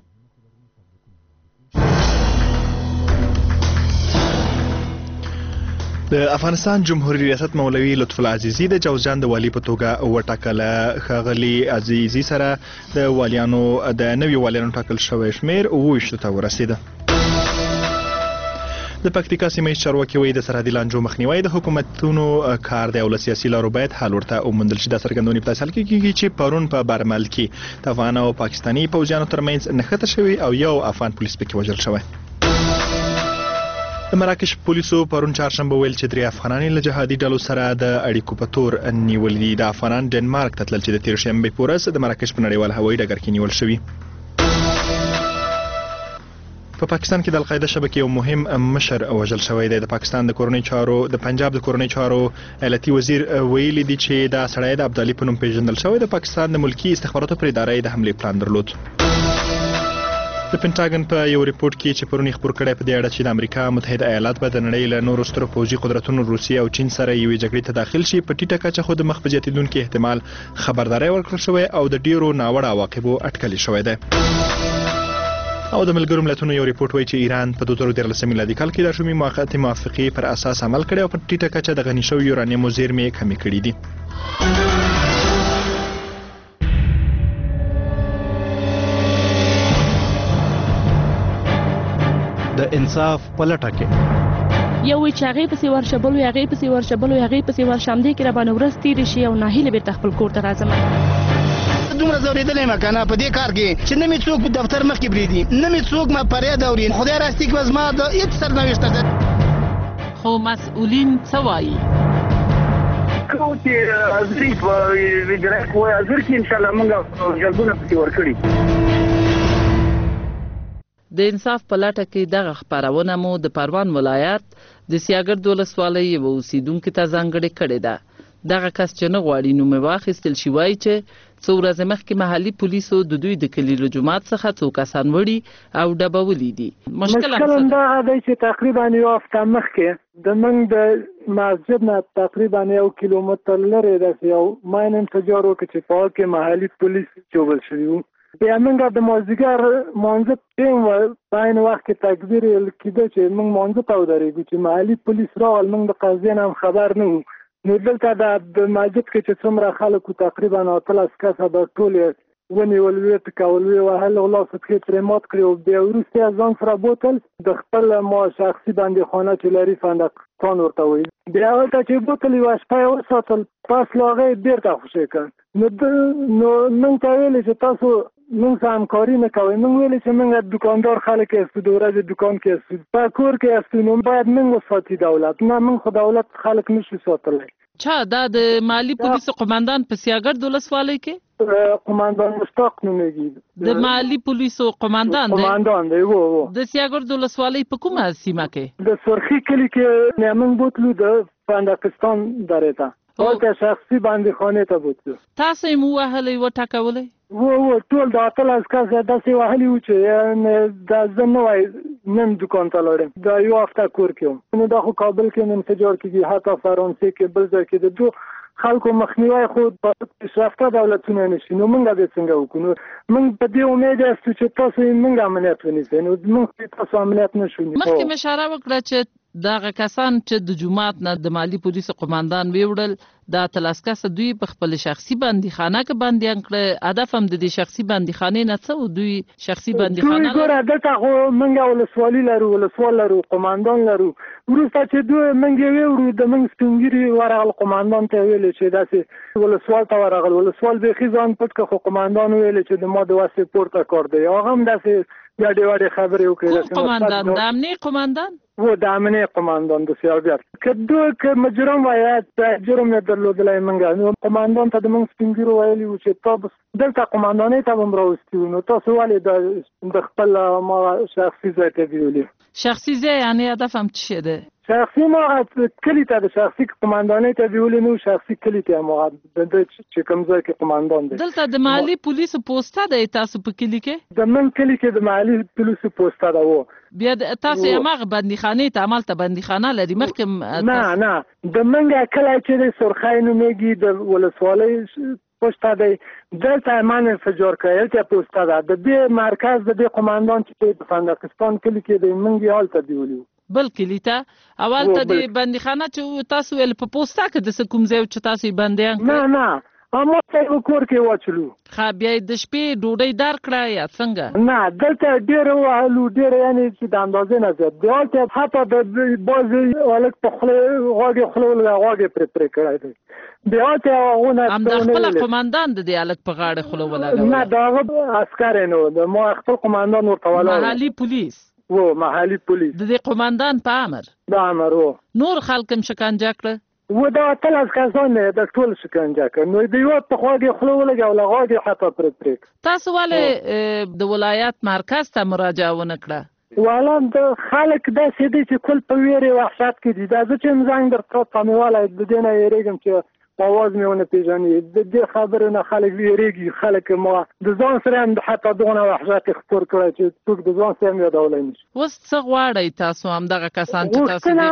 د افغانستان جمهوریت ریاست مولوي لطف الله عزیزي د جوزجان د والی په توګه وټاکله. ښاغلي عزیزي سره د والیانو د نوي والیانو ټاکل شوی شمیر 28 ته ورسېده. د پکتیکا سیمه ییز چارواکي وایي د سرحدي لانجو مخنیوی د حکومتونو کار دی او له سیاسي لارو باید حل ورته وموندل شي. دا څرګندونې په داسې حال کې کېږي چې پرون په بارمل کې د افغان او پاکستاني پوځیانو ترمنځ نښته شوې او یو افغان پولیس پکې وژل شوی. د مراکش پولیسو پرون چهارشنبه ویل چې 3 افغانان له جهادي ډلو سره د اړیکو په تور نیول دي. د افغانان ډنمارک ته تلل چې د 13 شنبې په ورځ د مراکش په نړیوال هوایي ډګر کې نیول شوي. په پاکستان کې د القاعده شبکې یو مهم مشر وژل شوی دی. د پاکستان د کورنۍ چارو د پنجاب د کورنۍ چارو ایالتي وزیر ویلي دی چې دا سړی د عبدالي په نوم پیژندل شوی. د پاکستان د ملکی استخباراتو پر ادارې د حملې پلان درلود. د پینټاګن په یو ریپورت کې چې پرونی خبر کړی په دې اړه چې د امریکا متحده ایالات به د نړۍ له نورو سترو پوځي قدرتونو روسیې او چین سره یوې جګړې ته داخل شي په ټیټه کچه خو د مخ په زیاتېدونکي احتمال خبرداری ورکړل شوی او د ډیرو ناوړه عواقبو اټکلي شوی دی. او د ملګرو ملتونو یو ریپورت وایي چې ایران په 2013 میلادي کال کې د اټومي موقتې موافقې پر اساس عمل کړی او په ټیټه کچه د غني شویو یورانیمو زیرمې کمې کړې دي. د انصاف پلټه کې یو وی چې هغه پسې ورشبل وي هغه پسې ورشبل وي هغه پسې ورشم دي کې را باندې ورس تیر شي او ناهیله به خپل کور ته راځم. دومره زوریدلې مکنه په دې کار کې چې نه می څوک په دفتر مخ کې بریدي نه می څوک ما پرې دا ورین خدای راستي کې وزما د هیڅ سرنوشت خو مسؤلین څه وایي؟ کو چې ازري په ویډرک وای ازر کې ان شاء الله موږ جلبونه پکې ورکړي. د انصاف په لټه کې دغه خبرونه مو د پروان ولایت د سیاګر ولسوالۍ یو اوسیدونکو ته ځانګړې کړې ده. دغه کس چې نه غواړي نوم واخیستل شي وایي چې څو ورځې مخکې محلي پولیسو د دوی د کلي له جومات څخه څو کسان وړي او ډبولي دي. مشکل دا دی چې تقریبا یو هفته مخکې د موږ د مسجد نه تقریبا 1 کیلومتر لرې د یو ماین انفجار وکړ چې په کې محلي پولیس چوبل شوی. بیا موږ د مازدیګر مانځه ټیم په عین وخت کې تکبیر کېده چې موږ مانځه ته ودرېږو چې محلي پولیس راغل. موږ د قضیې نه هم خبر نه وو. نو دلته د مسجد کې چې څومره خلکو تقریبا 13 کسه د ټول ونیول وی ټکول وی وهل او لاس کې پرې مات کړو. بیا وروسته ځان سره بوتل د خپل ما شخصي باندې خانه چې لري فندقان ورته وي. بیا ورته چې بوتل یو شپه وساتل پاس لاغې بیرته خوشې کړ. نو موږ ته ویل چې تاسو موږ سره همکاري نه کوئ. موږ ویل چې موږ دکاندار خلک یاستو د ورځې دکان کې یاستو په کور کې یاستو نو باید موږ وساتي دولت. نه موږ خو دولت خلک نشو ساتلی. چا دا د مالی پولیسو قوماندان په سیاګر ولسوالۍ کې قوماندان مشتاق نومېږي. د مالی پولیسو قوماندان دی د سیاګر ولسوالۍ په کومه سیمه کې؟ د سرخی کلی کې موږ بوتلو د فندقستان درې ته او شخصي باندې خانه ته بوتلو. تاسو یې مو وهلې وټاکولې؟ و ټول د 13 کسه داسې وهلي وو چې د زنه وای نن دکان ته لاړم. دا یو هفته کور کې نو دا خو کابل کې انفجار کېږي حتی فرانسې کې بل ځای کې د دوه خلکو مخنیوي خو په پیشرفته دولتونه نشي. نو موږ به څنګه وکړو؟ موږ په دې امید یاستو چې تاسو موږ امنیت ونیسئ. نو موږ تاسو امنیت نشو. مخکې اشاره وکړه چې دغه کسان چې د جمعات نه د مالی پولیسو قوماندان ویوړل دا تلاسکس دوی په خپل شخصي بندیخانه کې بندیان کړ. هدف هم د دې شخصي بندیخانه نه څه دوی شخصي بندیخانه ګوره دلته خو موږ ولسوالي لرو ولسوال لرو قوماندان لرو وروسته چې دوی موږ ویوړو د موږ سپینګیري ورغل قوماندان ته ویل چې داسې ولسوال ته ورغل ولسوال به خزان پټ که قوماندان ویل چې د ما د واسه پورته کار دی هغه هم داسې یا ډېر خبرې وکړي. قوماندان د امنیه قوماندان و د امنیه قوماندان د سیاست که مجرم وایي جرم نه درلودلای منګه قوماندان ته د موږ سپینګیرو ویلي و چې تاسو دلته قوماندانې ته هم راوستي نو تاسو ولې د خپل ما شخصي ځای ته ویلي. شخصي ځای یعنی هدف هم څه دی؟ شخصي ما کلی ته د شخصي قوماندانې ته ویلي نو شخصي کلی ته ما د چې کوم ځای کې قوماندان دی. دلته د مالی پولیسو پوسټه دی تاسو په کلی کې؟ د من کلی کې د مالی پولیسو پوسټه ده و. بیا تاسو یې مغ بندیخانه ته عمل ته بندیخانه لري مخکې نه د منګه کله چې د سرخای نومېږي د ولسوالۍ پوسټه دی دلته امن انفجار کړل چې پوسټه ده د دې مرکز د دې قوماندان چې په فندقستان کلی کې د منګي حالت دی ویلو بل کلی ته اول ته د بندیخانه چې تاسو ول په پوسټه کې د کوم ځای چې تاسو بندیان نه اما ته کور کې واچلو خا بیا د شپې ډوډۍ درکړه یا څنګه؟ نه دلته ډېر وهلو ډېر یعنی چې د اندازې نه زیات دی هلته حتی د بعضې هلک په خوله غوږې غوږې پرې کړی دی بیا هلته هغونه هم د خپله قوماندان د دې هلک په غاړې خوله ولګوله؟ نه د هغه عسکر نو د ما خپل قوماندان ورته ولاړ محلي پولیس و محلي پولیس د دې قوماندان په امر د امر و نور خلک هم شکنجه کړه؟ و دا تلاس کسان د ټول شکنجه کړ نو د یو په خواږه خلو ولګول غواړي حتی پرې تاسو ولې د ولایت مرکز ته مراجعه ونه کړه؟ ولان د خلک د سیدي چې کل په ویری وحشت کې دي دا چې زنګ درته پامواله د دې نه یریږم چې اواز مې ونه پیژني د دې خبرو نه خلک ویریږي خلک ما د ځان سره هم حتی دغه وحشت خپور کړی چې څوک د ځان سره یادولای نشي. اوس څه غواړئ تاسو هم دغه کسان چې تاسو غوښتنه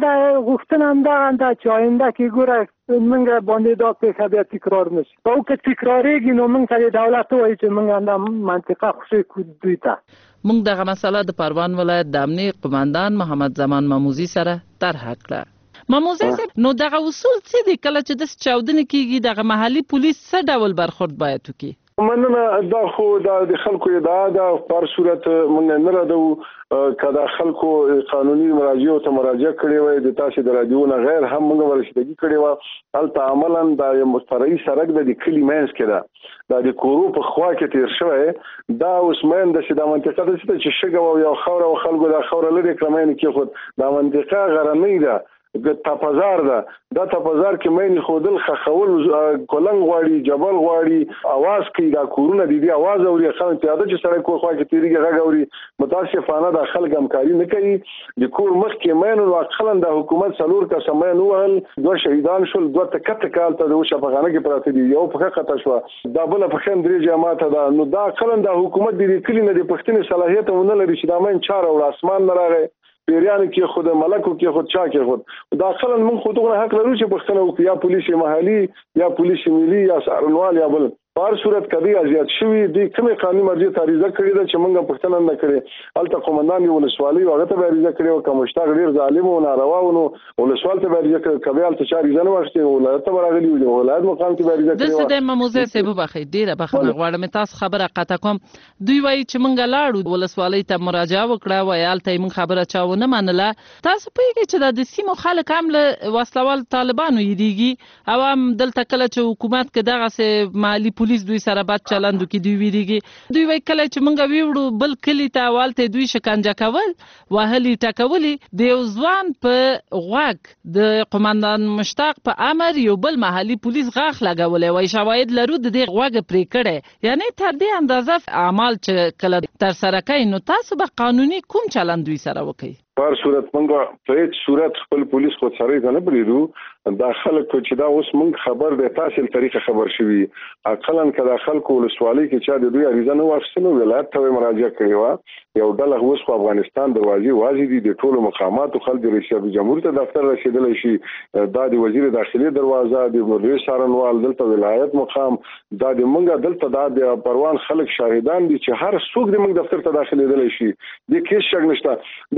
هم دغه چې آینده کې ګوره موږ باندې دا پیښه بیا تکرار نشي او که تکرارېږي نو موږ ته دولت وایي چې موږ هم منطقه خوشې کړو دوی ته. موږ دغه مسله د پروان ولایت د امنیه قوماندان محمد زمان ماموزي سره طرح کړه. ماموزي صاحب نو دغه اصول څه دي کله چې د چاودنې کیږي دغه محلي پولیس څه ډول برخورد باید وکړي؟ مننه دا خو د خلکو ادعا ده په صورت موږ نه راځو کدا خلکو قانوني مراجعه ته مراجعه کړې وای د تاسو د رادیو نه غیر هم موږ ورشتګي کړې و البته عملاً د مستری سرک د کلی مینس کې ده د کورو په خوا کې تیر شوی دا اوس مېن د شیدا منطقه ده چې شګو یو خوره او خلکو د خوره لري کمین کې خود د منطقه غرنۍ ده تپزار ده دا تپزار کې مې خودل خخول کولنګ غواړي جبل غواړي आवाज کوي دا کورونه دي आवाज اوري خلک پیاده چې سره کوه خوا کې تیریږي غاوري متاسفانه د خلک همکاري نه کوي د کور مخ کې مې نو خلک د حکومت سلور کا سمې نو ول دوه شهیدان شول دوه تکته کال ته د شفقانه کې پراته دي یو په خطه شو دا بل په خن درې جماعت ده نو دا خلک د حکومت د کلی نه د پښتني صلاحیت ونه لري چې دا مې چاره او اسمان نه راغی پیریان کې خود ملکو کې خود چا کې خود داخلا من خودونه حق لرو چې پښتنه او یا پولیس محلي یا پولیس ملي یا سرنوال یا بل په صورت کدی ازیات شوی دی کومه قانوني مرجع تاریخ کړی دا چې موږ پښتنه نه کړی الته قومندان یو ولسوالي هغه ته بریزه کړی او کومشتاق ډیر ظالم او ناروا و نو ولسوال ته بریزه کړی کبیال ته چاري ځنه واخته ولایت ته راغلی و ولایت مقام ته بریزه کړی د ماموزه سبب بخې ډیره بخنه غواړم تاسو خبره قطع کوم دوی وایي چې موږ لاړو ولسوالي ته مراجعه وکړه ویل ته موږ خبره چاونه منله تاسو پیږي چې د سیمو خلک هم له وسلوال طالبانو یریږي او هم دلته کله چې حکومت کې دغه مالی پولیس دوی سره بد چلندو کې دوی ویریږي دوی وایي کله چې موږ ویوړو بل کلی ته والته دوی شکنجه کول وهلي ټکولي د یو ځوان په غوږ د قومندان مشتاق په امر یو بل محلي پولیس غاښ لګولې وایي شواهد لرو د دې غوږ پرې کړی یعنی تر دې اندازه اعمال چې کله تر سره کوي نو تاسو به قانوني کوم چلند دوی سره وکړي؟ په صورت موږ په هیڅ صورت خپل پولیس خو سره نه بریدو دا خلک چې دا اوس موږ خبر د تاسو طریقه خبر شوي اقلا کله خلکو ولسوالۍ کې چې د دوی اړیزه نو واخیستلو ولایت ته مراجعه کړې و یو ډله اوس په افغانستان دروازې واځي دي د ټولو مقاماتو خلک رئیس جمهور ته دفتر رسیدلی شي دا د وزیر داخلي دروازه د مدیر سارنوال دلته ولایت مقام دا د موږ دلته د پروان خلک شاهدان دي چې هر څوک د موږ دفتر ته داخليدلی شي د کیس شګ نشته دا چې اوس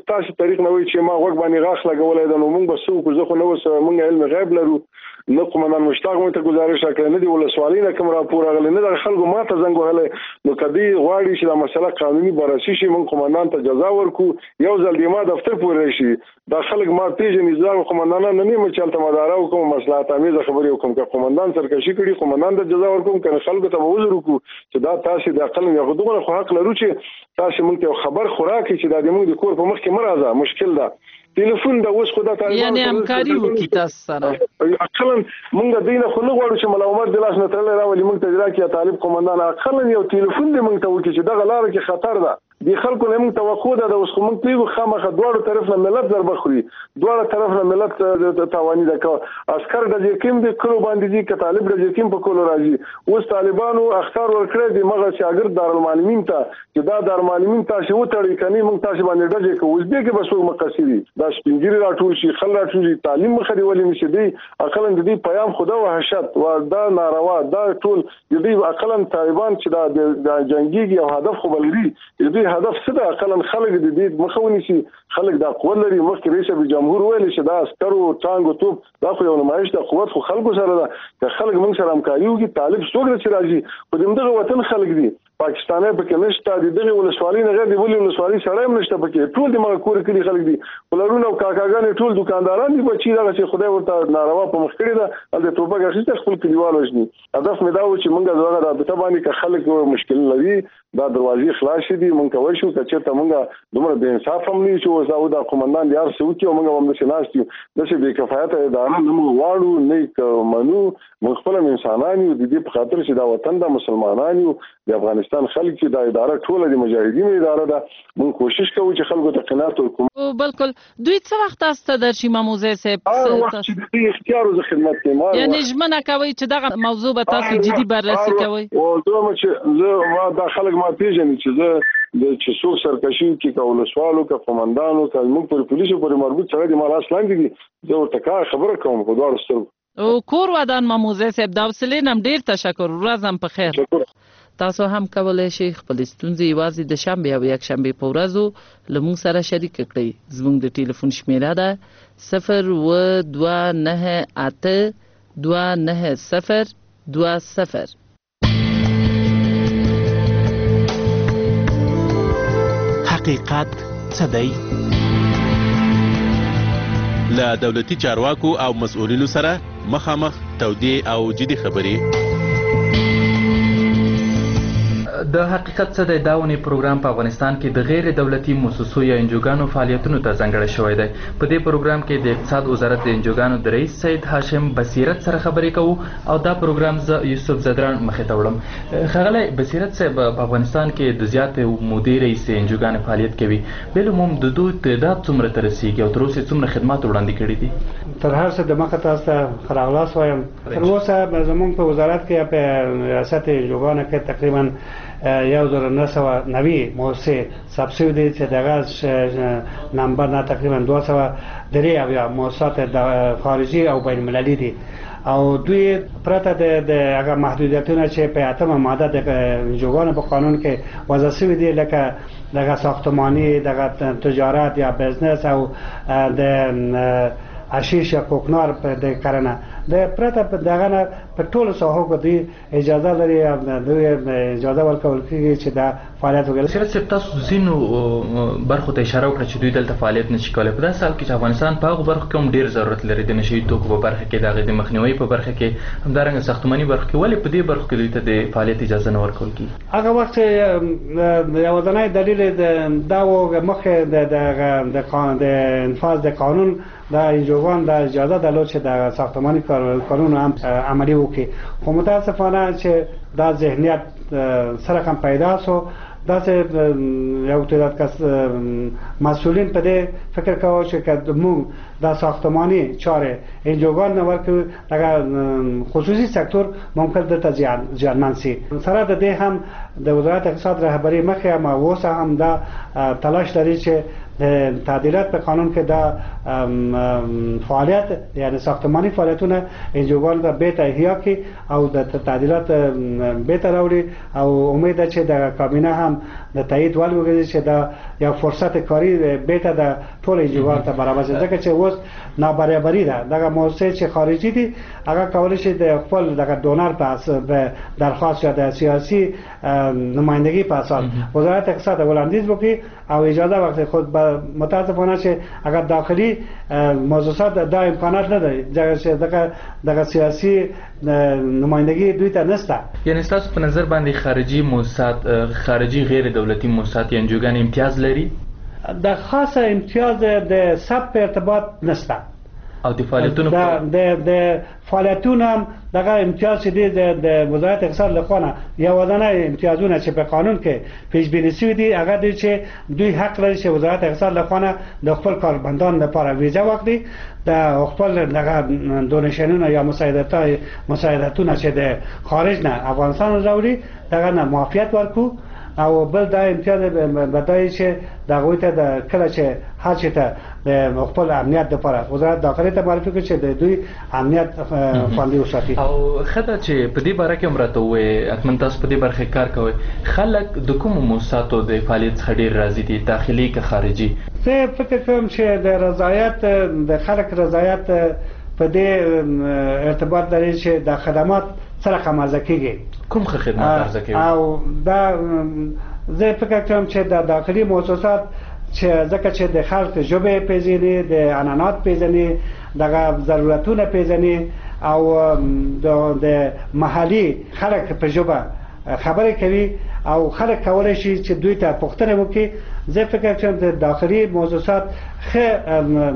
تاسو طریق نه وي چې ما وګ باندې غاښ لګولای د نو موږ بسو کو زه خو نو موږ علم غیب لرو نو قومندان مشتاق مو ته گزارش وکړ نه دی ولسوالۍ نه کوم راپور غل نه د خلکو ماته زنګ وهله نو کدی غواړي چې دا مسله قانوني بررسي شي موږ قومندان ته جزا ورکو یو ځل دی ما دفتر پورې شي دا خلک ما پیژنې ځا قومندان نه نیمه چلته مدارا کوم مصلحت امیزه خبرې وکم که قومندان سرکشي کړي قومندان ته جزا ورکوم کنه خلکو ته وزر وکړو چې دا تاسو د عقل نه غوډه خو حق لرو چې تاسو موږ ته خبر خوراکي چې دا د موږ د کور په مخ کې مرزه مشکل ده ټلیفون دا اوس خو دا طالبان یعنی همکاري وکړي تاسو سره اصلا موږ دینه خو نه غواړو چې ملامت د لاس نه ترلې راولي موږ ته راکې طالب قومندان اصلا یو ټلیفون دې موږ ته وکړي چې دا غلار کې خطر ده دی خلکو نه موږ توقع ده اوس خو موږ پیغو خامخه دوړو طرف نه ملت ضربه خوري دوړو طرف نه ملت توانی ده که عسكر د یقین د کلو باندې دي که طالب د یقین په کولو راځي اوس طالبانو اختار ورکړي د مغه شاګرد دارالمعلمین ته چې دا دارالمعلمین تاسو وټړي کني موږ تاسو باندې ډجه کوو اوس به کې بس مقصدي دا سپینګری راټول شي خل راټول شي تعلیم مخه دی ولې نشي دی عقلن د دې پیام خدا وحشت و دا ناروا دا ټول د دې عقلن طالبان چې دا جنگي او هدف خو بلري دې هدف څه ده عقلن خلک د دې مخاوني شي خلک دا قوت لري مخکې رئیس جمهور ویل چې دا عسكرو ټانګو توپ دا خو یو نمایش د قوت خو خلکو سره ده که خلک موږ سره همکاري وکړي طالب څوک چې راځي په دغه وطن خلک دي پاکستاني په کې نشته دغه ولسوالۍ نه غوډي ولې ولسوالۍ سره هم نشته پکې ټول د مګ کور کړي خلک دي ولرونه او کاکاګان ټول دکانداران دي بچي دا چې خدای ورته ناروا په مخ کړی دا د توپک اخیسته خپل کلیوال وژني هدف مې دا و چې موږ دغه رابطه باندې که خلک مشکل لري دا دروازې خلاص دي موږ کوي شو چې ته موږ دومره بے انصاف هم نه شو او دا قومندان یار سو چې موږ هم نشناستو د څه بے کفایت اداره نه موږ واړو نه منو موږ خپل انسانان یو د دې په خاطر چې دا وطن د مسلمانانو یو د افغانستان خلک چې دا اداره ټول د مجاهدینو اداره ده موږ کوشش کوو چې خلکو ته قناعت ورکړو بالکل دوی څه وخت تاسو در شي ماموزه صاحب چې اختیار او خدمت کوي یعنی ژمنه کوي چې دا موضوع به تاسو جدي بررسي کوي او دوه چې زه دا خلک ما پیژنې چې زه د چې څوک سرکشي کې کول سوالو کا قومندانو کا موږ پر پولیسو پر مربوط سره د مال اصلان دي زه ورته کار خبره کوم په دوه سترګو او کور ودان ماموزه صاحب دا وسلې نم ډیر تشکر ورځم په خیر تاسو هم کولای شئ خپل ستونزې یوازې د شنبه او یک شنبه په ورځو لمون سره شریک کړئ زموږ د ټلیفون شمیره ده 029829020 حقیقت څه دی؟ له دولتي چارواکو او مسؤلینو سره مخامخ تودې او جدي خبرې. د حقیقت څه دی داونی پروګرام په افغانستان کې د غیر دولتي مؤسسو یا انجوګانو فعالیتونو ته ځانګړی شوی دی. په دې پروګرام کې د اقتصاد وزارت د انجوګانو د رئیس سید هاشم بصیرت سره خبرې کوو او دا پروګرام زه یوسف زدران مخې ته وړم. ښاغلی بصیرت صاحب په افغانستان کې د زیاتې مودې رئیسې انجوګانې فعالیت کوي بالعموم د دوی تعداد څومره ته رسیږي او تر اوسه څومره خدمات وړاندې کړي دي؟ تر هر څه د مخه تاسو ته ښه راغلاست وایم. تر اوسه زموږ په وزارت کې په ریاست انجوګانو کې تقریبا 1990 موسسې ثبت شوي دي چې دغه نمبر نه تقریبا 203 موسسات خارجي او بین المللي دي او دوی پرته د هغه محدودیتونه چې په 8مه ماده د انجوګانو په قانون کې وضع شوي دي لکه دغه ساختماني دغه تجارت یا بزنس او د اشیش یا کوکنار په د کرنه د پرته په دغه نه په ټولو ساحو کې دوی اجازه لري دوی اجازه ورکول کېږي چې دا فعالیت وکړي. سیرت صاحب تاسو ځینو برخو ته اشاره وکړه چې دوی دلته فعالیت نشي کولی. په داسې حال کې چې افغانستان په هغو برخو کې هم ډېر ضرورت لري د نشهیي توکو په برخه کې د هغې د مخنیوي په برخه کې همدارنګه ساختماني برخو کې ولې په دې برخو کې دوی ته د فعالیت اجازه نه ورکول کېږي؟ هغه وخت یوازینی دلیل دا و مخکې د انفاذ د قانون دا انجوګان دا اجازه درلود چې د ساختماني قانون هم عملي وکړي خو متاسفانه چې دا ذهنیت سره هم پیدا شو داسې یو تعداد کس مسئولین په دې فکر کاوه چې موږ دا ساختماني چارې انجوګان نه ورکړو دغه خصوصي سکتور ممکن دلته زیانمن شي. سره د دې هم د وزارت اقتصاد رهبري مخې هم اوس هم دا تلاش لري چې تعدیلات په قانون کې دا فعالیت یعنی ساختماني فعالیتونه انجوګان ته به تهیه کی او د تعدیلات به تر راوړي او امید ده چې د کابینه هم د تایید ولوګي چې دا یو فرصت کاری به ته د ټول انجوګان ته برابر شي ځکه چې اوس نابرابری ده دغه موضوع چې خارجي دي هغه کولای شي د خپل دغه ډونر په درخواست یا د سیاسي نمائندگی په اساس وزارت اقتصاد وړاندیز وکړي او اجازه وکړي خود متاسفانه چې اگر داخلي موضوعات دا امکانات نه لري دغه سیاسي نمائندگی دوی ته نشته. یعنی تاسو په نظر باندې خارجي موسسات خارجي غیر دولتي موسسات یا انجوګان امتیاز لري؟ د خاصه امتیاز د سب په ارتباط نشته او د فعالیتونو د فعالیتونو هم دغه امتیاز چې د وزارت اقتصاد لخوا یو ودانه امتیازونه چې په قانون کې پیش بینی شوی دي هغه دي چې دوی حق لري چې وزارت اقتصاد لخوا د خپل کارمندان لپاره ویزا واخلي د خپل دغه دونیشنونه یا مساعدتونه چې د خارج نه افغانستان راوړي دغه نه معافیت ورکو او بل دا امتیاز بدای چې دغه ته د کله چې هر چې ته د خپل امنیت لپاره وزارت داخله ته معرفي کوي چې د دوی امنیت خوندي وساتي او خدای چې په دې باره کې مرته وي اتمن تاسو په دې برخه کار کوي خلک د کوم موسساتو د فعالیت څخه ډیر راضي دي داخلي که خارجي؟ زه فکر کوم چې د رضایت د خلک رضایت په دې ارتباط لري چې د خدمات سره خمازه کیږي کوم خدمات ارزه کوي او دا زه فکر کوم چې د داخلي مؤسسات چې ځکه چې د خلک ژبه پیژني د عنعنات پیژني دغه ضرورتونه پیژني او د محلي خلک په ژبه خبرې کوي او خلک کولای شي چې دوی ته پوښتنه وکړي. زه فکر کوم د داخلي مؤسسات ښه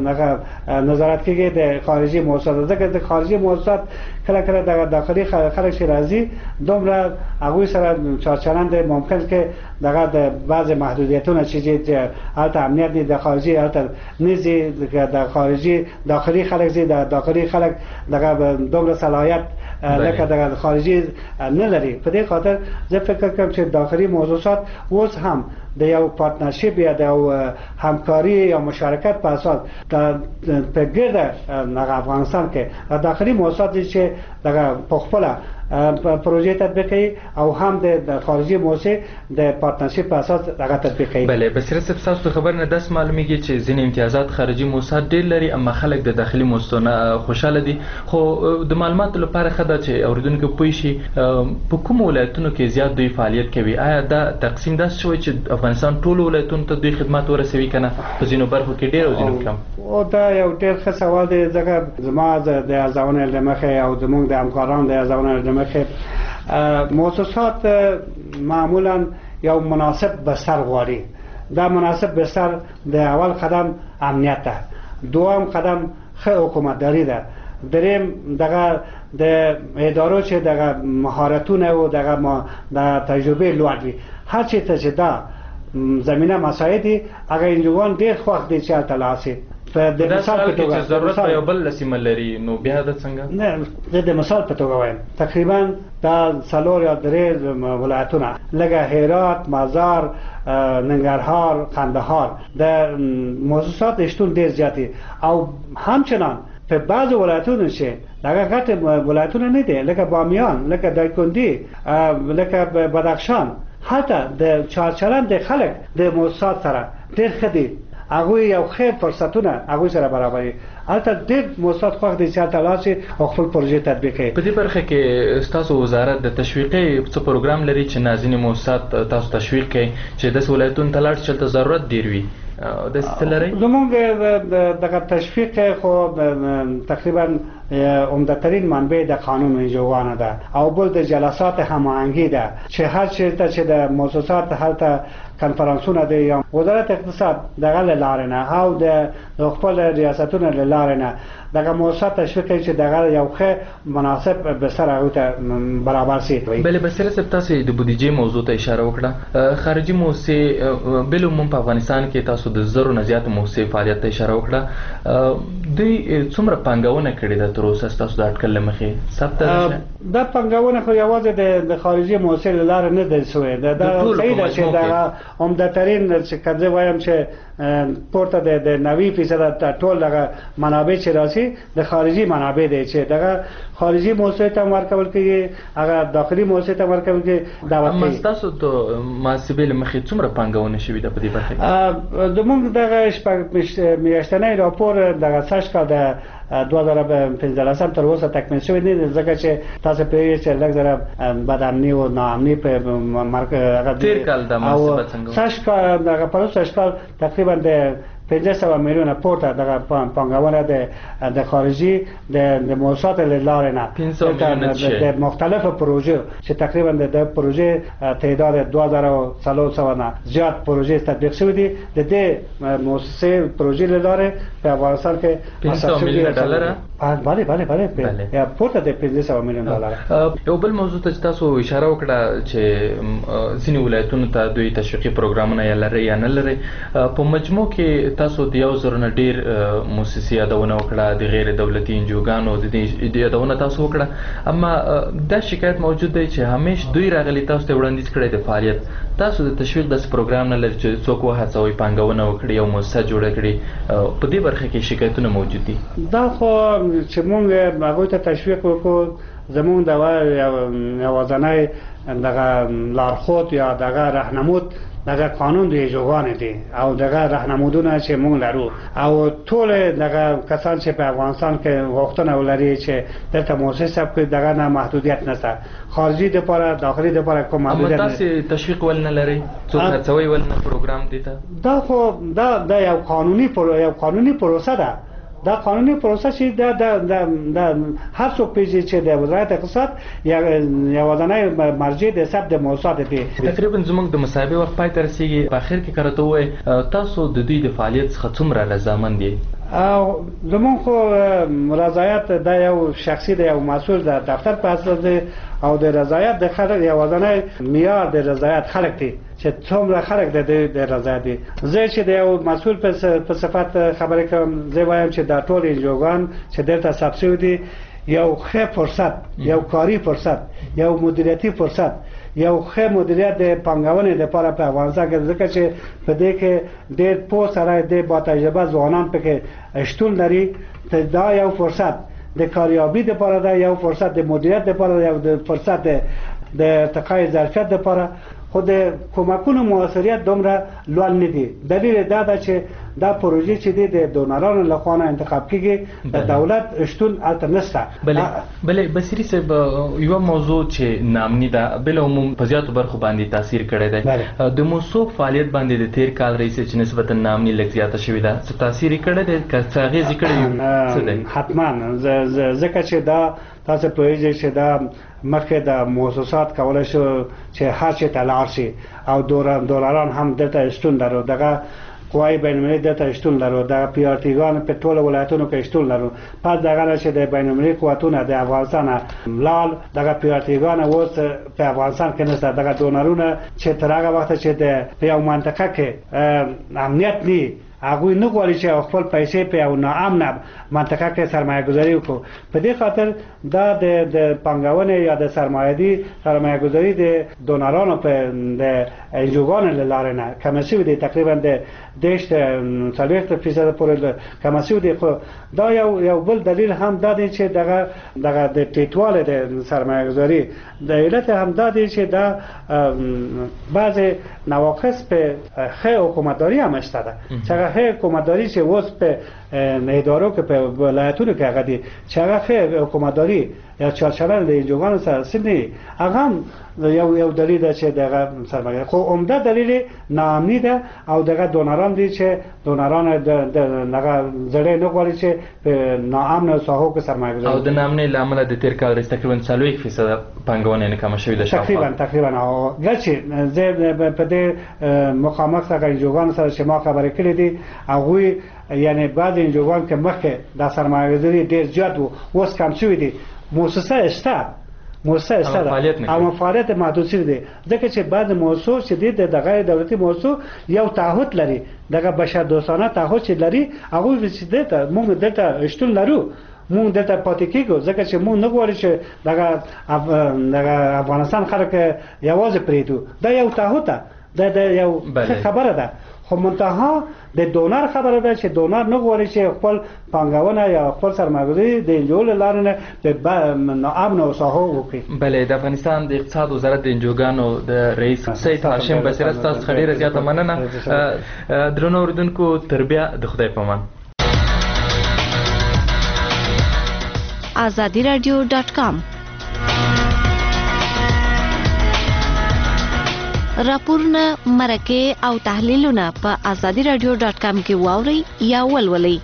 نظارت کوي د خارجي مؤسسات ځکه د خارجي مؤسسات کله کله د داخلي خلک چې راځي دومره هغوی سره چارچلند ممکن کې دغه د بعض محدودیتونه چې البته امنیت دي د خارجي البته نزي د خارجي داخلي خلک زی د داخلي خلک دغه دومره صلاحیت لکه د خارجي نه لري. په دې خاطر زه فکر کوم چې داخلي مؤسسات اوس هم د یو پارتنرشپ یا د همکاري یا مشارکت په اساس په ګرد افغانستان کې داخلي مؤسسات چې دغه په خپل پروژې تطبیق کوي او هم د خارجي موسسه د پارتنرشپ په اساس هغه تطبیق کوي. بله بصیرت صاحب تاسو خبر نه داس معلومیږي چې ځینې امتیازات خارجي موسسات ډېر لري اما خلک د داخلي موسسو خوشاله دي خو د معلوماتو لپاره خدای چې اوریدونکو پوه شي په کوم ولایتونو کې زیات دوی فعالیت کوي آیا دا تقسیم داس شوی چې افغانستان ټول ولایتونو ته دوی خدمات ورسوي کنه په ځینو برخو کې ډېر او ځینو کم؟ او دا یو ډېر ښه سوال دی ځکه زما د ارزونه لمخې او زموږ د همکارانو د ارزونه لمخې مؤسسات معمولا یو مناسب بستر غواړي. دا مناسب بستر د اول قدم امنیت ده، دوم قدم ښه حکومتداري ده، دریم دغه د ادارو چې دغه مهارتونه او دغه د تجربه لوړ وي. هر چی ته چې دا زمينه مساعدي هغه انجوان ډېر خوښ دي چې تلاسي د مثال په توګه ضرورت یو بل لسیمه لري نو بیا د څنګه نه د مثال په توګه وایم تقریبا دا څلور یا درې ولایتونه لکه هرات، مزار، ننګرهار، قندهار د موسسات شتون ډېر زیاتی او همچنان په بعض ولایتونو چې دغه غټ ولایتونه نه دي لکه بامیان، لکه دایکنډي، لکه بدخشان حتی د چارچلند د خلک د موسسات سره ډېر ښه دي. هغه یو خیر فرصتونه هغه سره برابرې البته ډېر موسسات خوښ دي چې تلاسي او خپل پروژې تطبیق کوي. په دې برخه کې تاسو وزارت د تشویقي څه پروګرام لري چې نازنین موسسات تاسو تشویق کوي چې د ولایتونو تلاړ چلته ضرورت ډیر وي د ستلري زموږ دغه تشویق خو تقریبا عمدترین منبع د قانون انجوانه ده او بل د جلسات هماهنګي ده چې هر چیرته چې د موسسات هلته کنفرانسونه دي یا وزارت اقتصاد دغه لارنه او د خپل ریاستونو لارې نه دغه موسسات تشویق کوي چې دغه یو ښه مناسب بستر هغوی ته برابر شي. بلې بصیر صاحب تاسو د بودیجې موضوع ته اشاره وکړه. خارجي موسسې بالعموم په افغانستان کې تاسو د زرو نه زیات موسسې فعالیت ته اشاره وکړه. دوی څومره پانګونه کړې ده تر اوسه ستاسو د اټکل له مخې ثبت ده؟ دا پانګونه خو یوازې د خارجي موسسې له لارې نه ده شوې. دا صحیح ده چې دغه عمده‌ترین چې که زه وایم چې پورته د 90% ټول دغه منابع چې راځي د خارجي منابع دي چې دغه خارجي موسسې ته ورکول کېږي هغه داخلي موسسې ته ورکول کېږي. دعوت اما تاسو د محاسبې له مخې څومره پانګونه شوې ده په دې برخه کې؟ زموږ دغه میاشتنی راپور دغه سږ کال د 2015 تر اوسه تکمیل شوی دی ځکه چې تاسو په یې چې لږ ذره بدامني او ناامني په هغه تیر کال د محاسبه څنګه سږ کال دغه پروسه کال تقریبا د 500 میلیونه پورته دغه پانګونه د خارجي د موسسات له لارې نه د مختلفو پروژو چې تقریبا د پروژې تعداد 2400 نه زیات پروژې تطبیق شوې دي د دې موسسې پروژې له لارې په افغانستان کې 500 میلیون ډالر بله یا پورته د 500 میلیون ډالر. یو بل موضوع ته تاسو اشاره وکړه چې ځینې ولایتونو ته دوی تشویقي پروګرامونه یا لري یا نه لري. په مجموع کې تاسو د یو زر نه ډیر موسسې یادونه وکړه د غیر دولتي انجوګانو د دې یادونه تاسو وکړه اما دا شکایت موجود دی چې همیش دوی راغلي تاسو ته وړاندیز کړی د فعالیت تاسو د تشویق د پروګرام نه لري چې څوک وهڅوي پانګونه وکړي او موسسه جوړه کړي په دې برخه کې شکایتونه موجود دي. دا خو چې موږ هغوی ته تشویق وکړو زموږ د یوازینی دغه لارښود یا دغه راهنمود دغه قانون د انجوګانو دی او دغه راهنمودونه چې موږ لرو او ټول دغه کسان چې په افغانستان کې غوښتنه ولري چې دلته موسسه په دغه نه محدودیت نشته خارجي د لپاره داخلي د لپاره کوم محدودیت نه. تاسو تشویق ول نه لري څوک هڅوي ول نه پروګرام دی ته دا خو دا یو قانوني پروسه ده. دا قانوني پروسه چې دا هر څوک پیژني چې د وزارت اقتصاد یا یوازینی مرجع د حساب د موسسات دی. تقریبا زموږ د مصاحبه وخت پای ته رسیدي په اخر کې کارته وای تاسو د دوی د فعالیت څخه څومره رضامند دي؟ زموږ خو رضایت دا یو شخصي دی او مسؤل د دفتر په اساس دی او د رضایت د خلک یوازینی معیار د رضایت خلک دی چې څومره خلک د رضایت دي. زه چې د یو مسؤل په صفت خبرې کوم زه وایم چې دا ټول انجوګان چې دلته ثبت شوي دي یو ښه فرصت یو کاري فرصت یو مدیریتي فرصت یو ښه مدیریت د پانګونې لپاره په افغانستان کې ځکه چې په دې کې ډېر پوه سړی د با تجربه ځوانان پکې شتون لري. دا یو فرصت د کاریابي لپاره ده یو فرصت د مدیریت لپاره یو فرصت د ارتقای ظرفیت لپاره خو د کومکونو موثریت دومره لوړ نه دي. دلیل دا ده چې دا پروژې چې دي د ډونرانو لخوا نه انتخاب کیږي د دولت شتون الته نشته. بلې بصیري صاحب یو موضوع چې نامني ده بل عموم په زیاتو برخو باندې تاثیر کړی دی د موثوق فعالیت باندې د تیر کال رئیس چې نسبتا نامني لږ زیاته شوې ده څه تاثیر کړی دی که څه اغېزې کړی څه دی؟ حتما ځکه چې دا تاسو پوهیږئ چې دا مخکې د مؤسسات کولای شو چې هر څه ته لاړ شي او دولاران هم دلته شتون لرو دغه قوای بین‌المللي دلته شتون لرو د پی آر ټي ګان په ټولو ولایتونو کې شتون لرو. پس دغه چې د بین‌المللي قوتونه د افغانستان لال دغه پی آر ټي ګان اوس په افغانستان کې نشته. دغه دونرونه چې تر هغه وخت چې د یو منطقه کې امنیت نه هغوی نه غواړي چې خپل پیسې په یو ناامنه منطقه کې سرمایه گذاري وکړو. په دې خاطر دا د پانګونې یا د سرمایه گذاري د دونرانو په د انجوګانو له لارې نه کم شوی دی تقریبا د 40% پورې کم شوی دی. خو دا یو بل دلیل هم دا دی چې دغه د ټیټواله د سرمایه گذاري د علت هم دا دی چې دا بعض نواقص په ښه حکومتداري هم شته ده چې هغه حکومتداري چې اوس په ادارو کې په ولایتونو کې هغه دي چې هغه ښه حکومتداري یا چارچوبان د انجوګانو سره سني هغه هم یو دلیل ده چې دغه سرمایه خو عمده دلیل ناامني ده او دغه دونران دي چې دونران دغه زړه نه غواړي چې په ناامنه ساحو کې سرمایه گذاري او د ناامنۍ له امله د تیر کال تقریبا 40% پانګونه نه کم شوې ده تقریبا او ګرچې زه په دې مخامخ سره انجوګانو سره چې ما خبرې کړې دي هغوی یعنی بعض انجوګان کې مخکې د سرمایه‌ګذاري ډېر زیات وو اوس کم شوی دی مؤسسه شته او فعالیت محدود شوی دی ځکه چې بعض موضوع چې د غیر دولتي موضوع یو تعهد لري دغه بشر دوستانه تعهد چې لري هغه چې دته موږ دته شتون لرو مونږ دته پاتې کېږو ځکه چې مونږ نه غواړو چې دغه افغانستان خلک یوازې پرېږدو دا یو تعهد ده دا یو خبره ده خو منتها د ډونر خبره ده چې ډونر نه غواړي چې خپل پانګونه یا خپل سرمایه‌ګذاري د انجول لارې نه د امن او ساحو وکړي. بله د افغانستان د اقتصاد وزارت د انجوګانو د رئیس سید هاشم بصیرت تاسو څخه ډېره زیاته مننه. درنو اوریدونکو تر بیا د خدای په امان. azadiradio.com راپورونه مرکه او تحلیلونه په azadiradio.com کې واورئ یا ولولئ.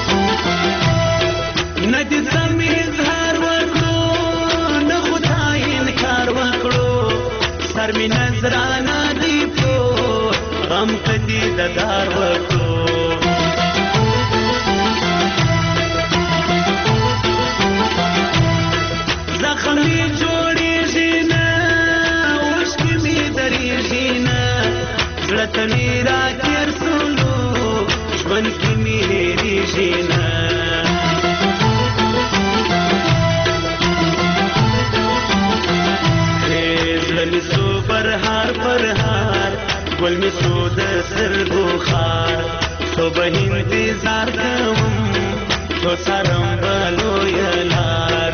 نه دې سم اظهار وکړو نه خدای لدار وکړو زخمي جوړېږي نه اوښکې مې درېږي نه زړه ته مې راتېر سولو ژوند کې مې هېرېږي نه زړه مې سو پرهار پرهار ګل مې سو د سترګو خار سو به انتظار کوم څو څارم به لویه لار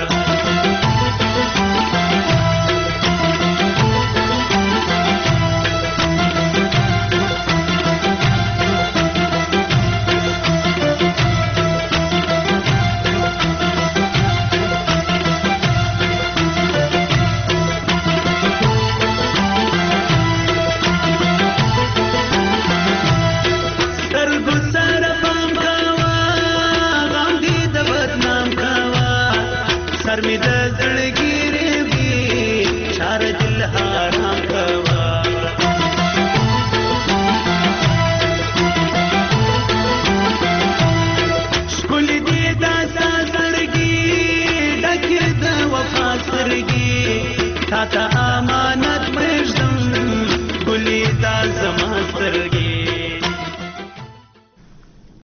سر می د زړه